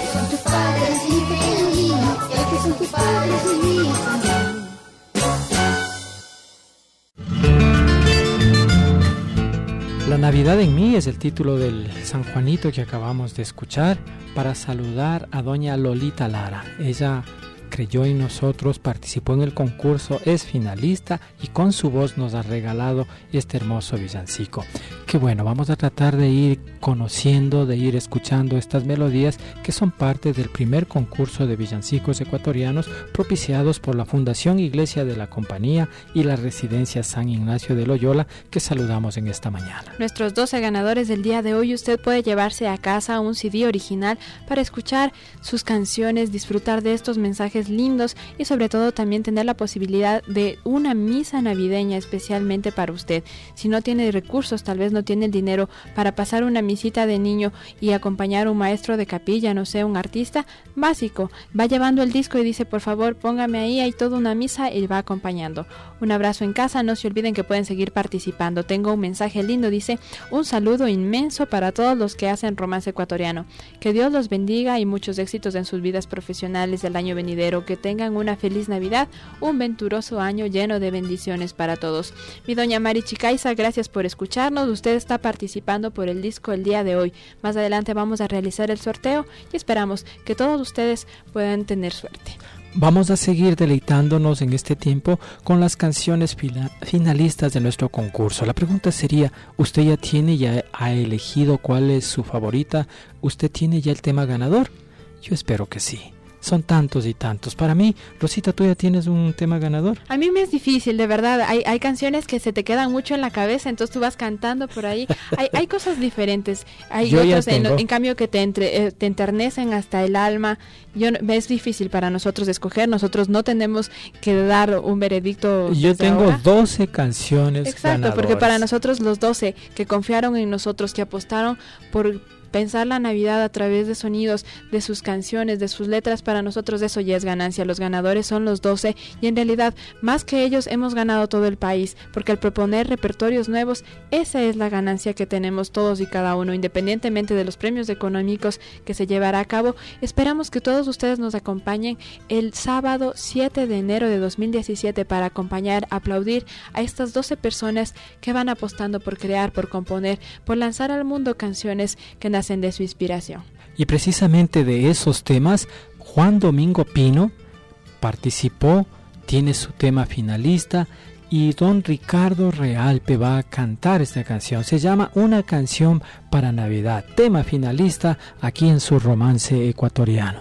La Navidad en mí es el título del San Juanito que acabamos de escuchar para saludar a doña Lolita Lara. Ella creyó en nosotros, participó en el concurso, es finalista y con su voz nos ha regalado este hermoso villancico. Qué bueno, vamos a tratar de ir conociendo, de ir escuchando estas melodías que son parte del primer concurso de villancicos ecuatorianos propiciados por la Fundación Iglesia de la Compañía y la Residencia San Ignacio de Loyola, que saludamos en esta mañana. Nuestros 12 ganadores del día de hoy, usted puede llevarse a casa un CD original para escuchar sus canciones, disfrutar de estos mensajes lindos y sobre todo también tener la posibilidad de una misa navideña especialmente para usted. Si no tiene recursos, tal vez no tiene el dinero para pasar una misita de niño y acompañar a un maestro de capilla, no sé, un artista básico, va llevando el disco y dice, por favor, póngame ahí, hay toda una misa y va acompañando. Un abrazo en casa, no se olviden que pueden seguir participando. Tengo un mensaje lindo, dice, un saludo inmenso para todos los que hacen romance ecuatoriano. Que Dios los bendiga y muchos éxitos en sus vidas profesionales del año venidero. Que tengan una feliz Navidad, un venturoso año lleno de bendiciones para todos. Mi doña Mari Chicaiza, gracias por escucharnos. Usted está participando por el disco el día de hoy. Más adelante vamos a realizar el sorteo y esperamos que todos ustedes puedan tener suerte. Vamos a seguir deleitándonos en este tiempo con las canciones finalistas de nuestro concurso. La pregunta sería, ¿usted ya ha elegido cuál es su favorita? ¿Usted tiene ya el tema ganador? Yo espero que sí. Son tantos y tantos. Para mí, Rosita, ¿tú ya tienes un tema ganador? A mí me es difícil, de verdad. Hay canciones que se te quedan mucho en la cabeza, entonces tú vas cantando por ahí. Hay cosas diferentes. Hay otros, en cambio, que te enternecen hasta el alma. Es difícil para nosotros escoger. Nosotros no tenemos que dar un veredicto. Yo tengo ahora 12 canciones Exacto, porque para nosotros los 12 que confiaron en nosotros, que apostaron por pensar la Navidad a través de sonidos, de sus canciones, de sus letras, para nosotros eso ya es ganancia. Los ganadores son los 12 y en realidad más que ellos hemos ganado todo el país, porque al proponer repertorios nuevos, esa es la ganancia que tenemos todos y cada uno, independientemente de los premios económicos que se llevará a cabo. Esperamos que todos ustedes nos acompañen el sábado 7 de enero de 2017 para acompañar, aplaudir a estas 12 personas que van apostando por crear, por componer, por lanzar al mundo canciones que nacen de su inspiración. Y precisamente de esos temas, Juan Domingo Pino participó, tiene su tema finalista y don Ricardo Realpe va a cantar esta canción. Se llama Una canción para Navidad, tema finalista aquí en su romance ecuatoriano.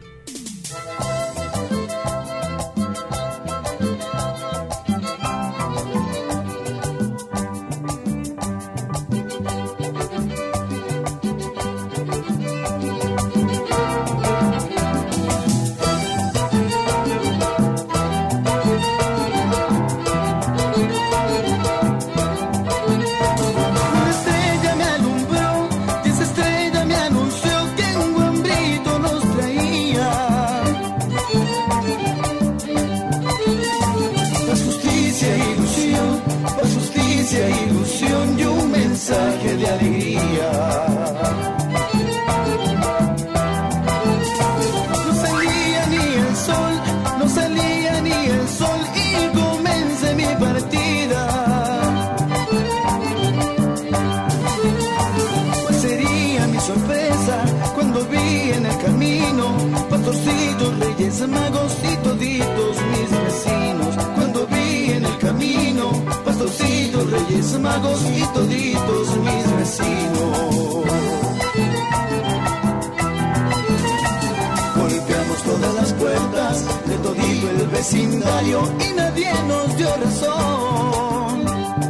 Ilusión y un mensaje de alegría. No salía ni el sol, no salía ni el sol y comencé mi partida. ¿Cuál sería mi sorpresa cuando vi en el camino pastorcitos, reyes, magos y toditos mis vecinos? Cuando vi en el camino pastorcitos, reyes, magos y toditos mis vecinos. Golpeamos todas las puertas de todito el vecindario y nadie nos dio razón.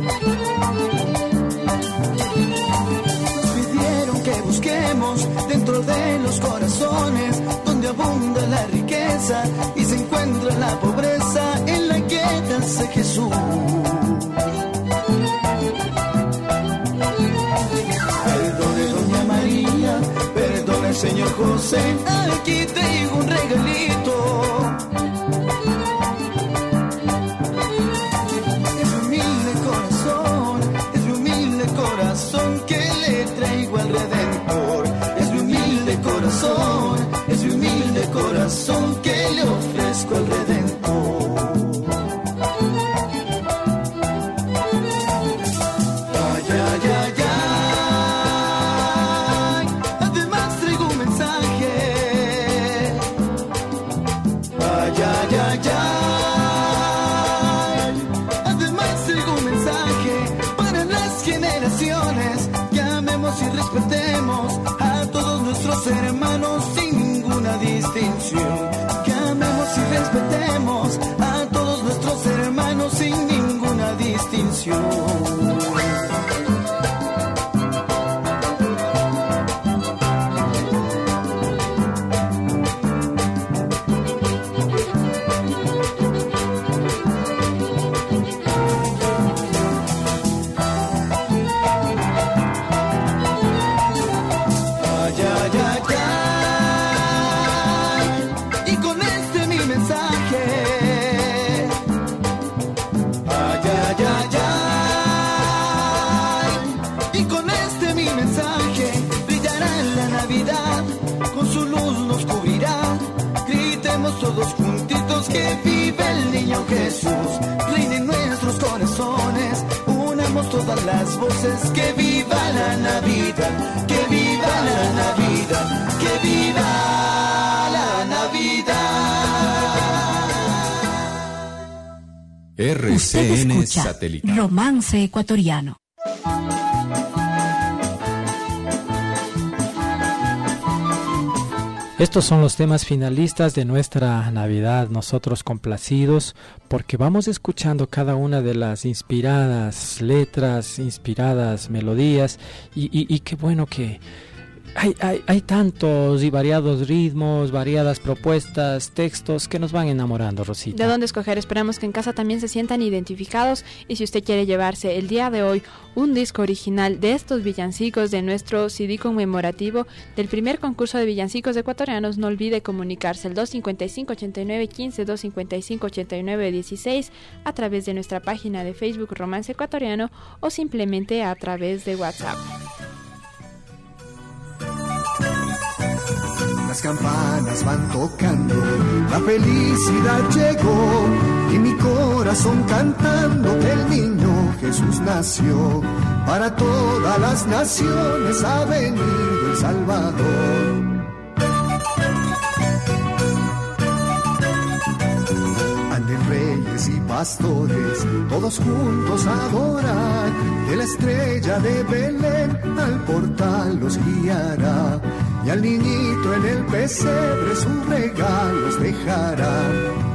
Nos pidieron que busquemos dentro de los corazones donde abunda la riqueza y se encuentra la pobreza en la que nace Jesús. Señor José, aquí traigo un regalito. Es mi humilde corazón, es mi humilde corazón que le traigo al Redentor. Es mi humilde corazón, es mi humilde corazón que le ofrezco al Redentor. Ay, ay, ay, ay. Vamos todos juntitos, que vive el niño Jesús. Reina en nuestros corazones, unamos todas las voces. Que viva la Navidad, que viva la Navidad, que viva la Navidad. RCN Satelital. Romance Ecuatoriano. Estos son los temas finalistas de nuestra Navidad, nosotros complacidos porque vamos escuchando cada una de las inspiradas letras, inspiradas melodías y qué bueno que hay tantos y variados ritmos, variadas propuestas, textos que nos van enamorando, Rosita. ¿De dónde escoger? Esperamos que en casa también se sientan identificados y si usted quiere llevarse el día de hoy un disco original de estos villancicos de nuestro CD conmemorativo del primer concurso de villancicos ecuatorianos, no olvide comunicarse al 255-8915, 255-8916 a través de nuestra página de Facebook Romance Ecuatoriano o simplemente a través de WhatsApp. Las campanas van tocando, la felicidad llegó y mi corazón cantando que el niño Jesús nació. Para todas las naciones ha venido el Salvador. Anden reyes y pastores, todos juntos a adorar, que la estrella de Belén al portal los guiará. Y al niñito en el pesebre sus regalos dejará.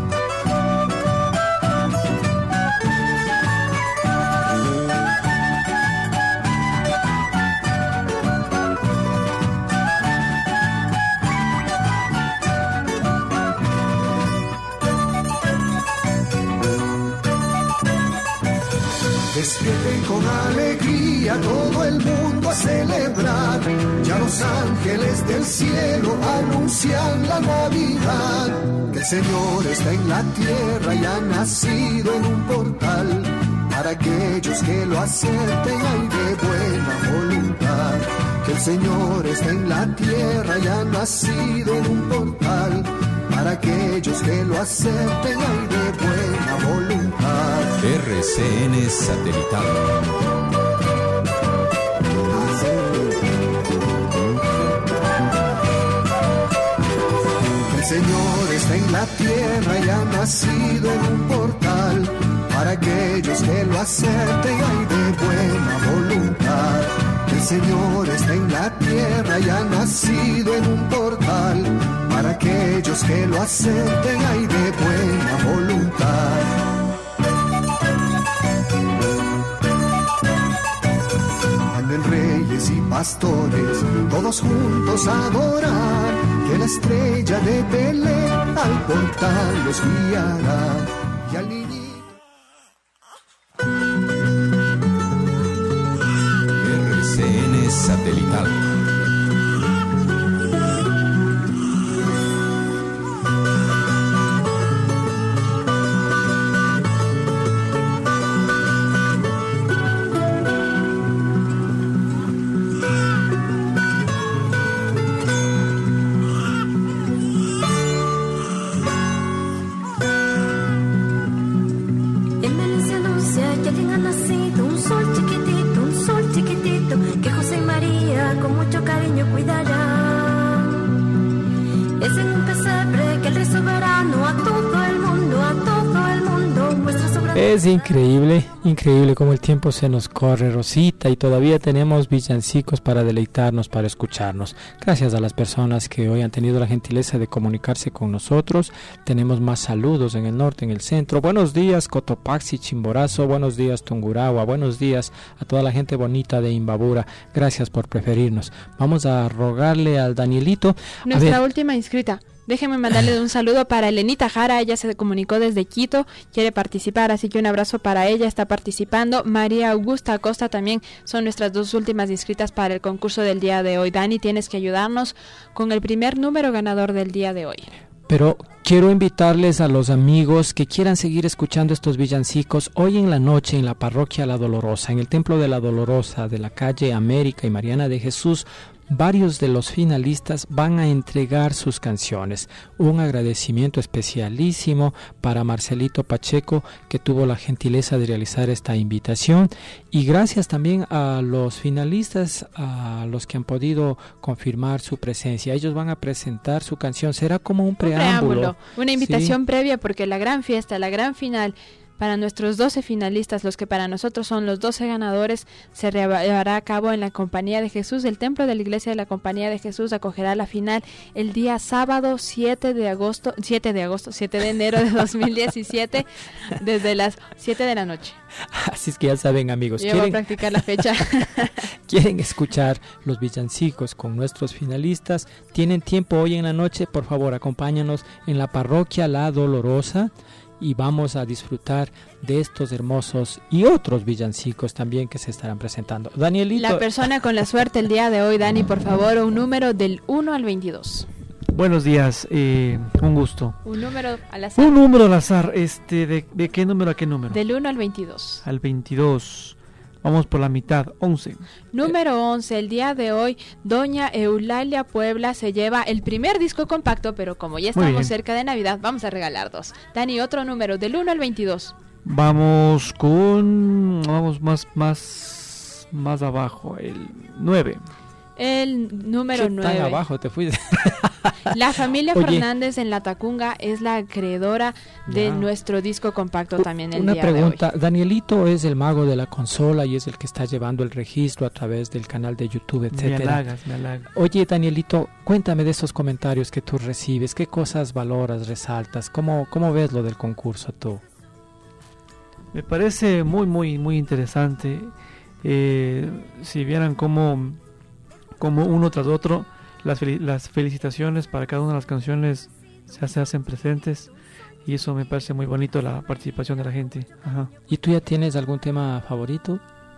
Despierten con alegría todo el mundo a celebrar. Ya los ángeles del cielo anuncian la Navidad. Que el Señor está en la tierra y ha nacido en un portal. Para aquellos que lo acepten hay de buena voluntad. Que el Señor está en la tierra y ha nacido en un portal. Para aquellos que lo acepten hay de buena voluntad. RCN Satelital. El Señor está en la tierra y ha nacido en un portal. Para aquellos que lo acepten hay de buena voluntad. El Señor está en la tierra y ha nacido en un portal. Para aquellos que lo acepten hay de buena voluntad. Anden reyes y pastores, todos juntos a adorar, que la estrella de Belén al portal los guiará. Y al niñito RCN Satelital. Es increíble, increíble cómo el tiempo se nos corre, Rosita, y todavía tenemos villancicos para deleitarnos, para escucharnos. Gracias a las personas que hoy han tenido la gentileza de comunicarse con nosotros. Tenemos más saludos en el norte, en el centro. Buenos días, Cotopaxi, Chimborazo. Buenos días, Tungurahua. Buenos días a toda la gente bonita de Imbabura. Gracias por preferirnos. Vamos a rogarle al Danielito. Nuestra última inscrita. Déjenme mandarle un saludo para Elenita Jara, ella se comunicó desde Quito, quiere participar, así que un abrazo para ella, está participando. María Augusta Acosta también son nuestras dos últimas inscritas para el concurso del día de hoy. Dani, tienes que ayudarnos con el primer número ganador del día de hoy. Pero quiero invitarles a los amigos que quieran seguir escuchando estos villancicos hoy en la noche en la parroquia La Dolorosa, en el Templo de La Dolorosa de la calle América y Mariana de Jesús. varios de los finalistas van a entregar sus canciones. Un agradecimiento especialísimo para Marcelito Pacheco, que tuvo la gentileza de realizar esta invitación, y gracias también a los finalistas, a los que han podido confirmar su presencia. Ellos van a presentar su canción, será como un preámbulo. Una invitación ¿sí? previa, porque la gran fiesta, la gran final para nuestros 12 finalistas, los que para nosotros son los 12 ganadores, se llevará a cabo en la Compañía de Jesús. El templo de la Iglesia de la Compañía de Jesús acogerá la final el día sábado 7 de enero de 2017, desde las 7 de la noche. Así es que ya saben, amigos, yo voy a practicar la fecha. ¿Quieren escuchar los villancicos con nuestros finalistas? Tienen tiempo hoy en la noche, por favor, acompáñanos en la parroquia La Dolorosa, y vamos a disfrutar de estos hermosos y otros villancicos también que se estarán presentando. Danielito. La persona con la suerte el día de hoy, Dani, por favor, un número del 1 al 22. Buenos días, un gusto. Un número al azar. Un número al azar, ¿de qué número a qué número? Del 1 al 22. Al 22. Vamos por la mitad, 11. Número 11, el día de hoy, doña Eulalia Puebla se lleva el primer disco compacto, pero como ya estamos cerca de Navidad, vamos a regalar 2. Dani, otro número, del 1 al 22. Vamos más abajo, el 9. El número 9. Tan abajo te fuiste. La familia Fernández en La Tacunga es la acreedora de nuestro disco compacto también el día de hoy. Una pregunta, Danielito es el mago de la consola y es el que está llevando el registro a través del canal de YouTube, etcétera. Me halagas. Oye, Danielito, cuéntame de esos comentarios que tú recibes, qué cosas valoras, resaltas, cómo ves lo del concurso tú. Me parece muy interesante. Si vieran cómo uno tras otro las felicitaciones para cada una de las canciones se hacen presentes, y eso me parece muy bonito, la participación de la gente. Ajá. ¿Y tú ya tienes algún tema favorito?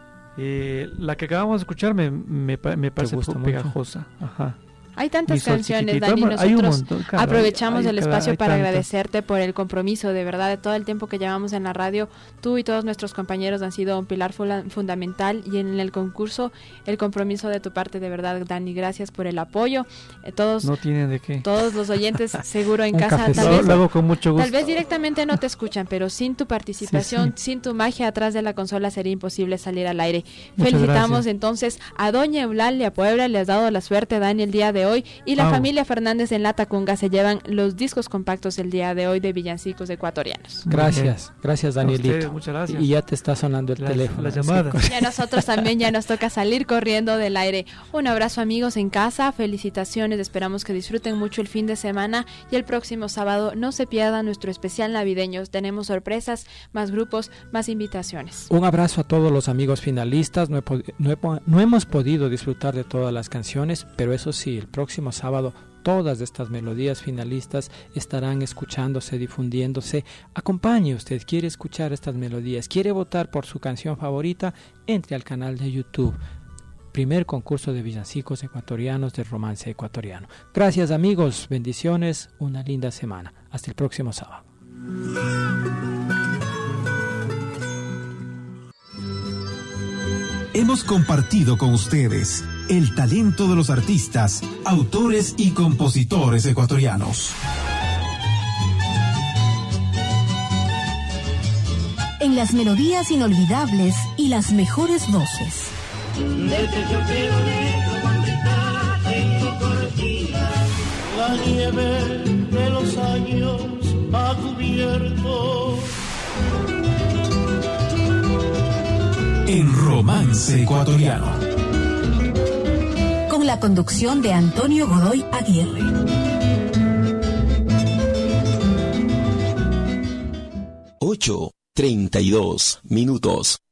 La que acabamos de escuchar me parece pegajosa. Ajá. Hay tantas canciones, Dani, nosotros aprovechamos el espacio para agradecerte por el compromiso, de verdad, de todo el tiempo que llevamos en la radio. Tú y todos nuestros compañeros han sido un pilar fundamental, y en el concurso el compromiso de tu parte, de verdad, Dani, gracias por el apoyo. No tienen de qué. Todos los oyentes seguro en casa lo hago con mucho gusto. Tal vez directamente no te escuchan, pero sin tu participación, sin tu magia atrás de la consola, sería imposible salir al aire. Muchas Felicitamos gracias. Entonces a doña Eulalia Puebla, le has dado la suerte, Dani, el día de hoy, y la familia Fernández en La Tacunga se llevan los discos compactos el día de hoy de villancicos ecuatorianos. Gracias Danielito. Ustedes, muchas gracias. Y ya te está sonando el teléfono. La llamada. Y a nosotros también ya nos toca salir corriendo del aire. Un abrazo, amigos en casa, felicitaciones, esperamos que disfruten mucho el fin de semana, y el próximo sábado no se pierdan nuestro especial navideño. Tenemos sorpresas, más grupos, más invitaciones. Un abrazo a todos los amigos finalistas. No hemos podido disfrutar de todas las canciones, pero eso sí, el próximo sábado todas estas melodías finalistas estarán escuchándose, difundiéndose. Acompañe usted, quiere escuchar estas melodías, quiere votar por su canción favorita, entre al canal de YouTube. Primer concurso de villancicos ecuatorianos de Romance Ecuatoriano. Gracias, amigos, bendiciones, una linda semana. Hasta el próximo sábado. Hemos compartido con ustedes el talento de los artistas, autores y compositores ecuatorianos. En las melodías inolvidables y las mejores voces. La nieve de los años ha cubierto. En Romance Ecuatoriano. Con la conducción de Antonio Godoy Aguirre. 8:32 minutos.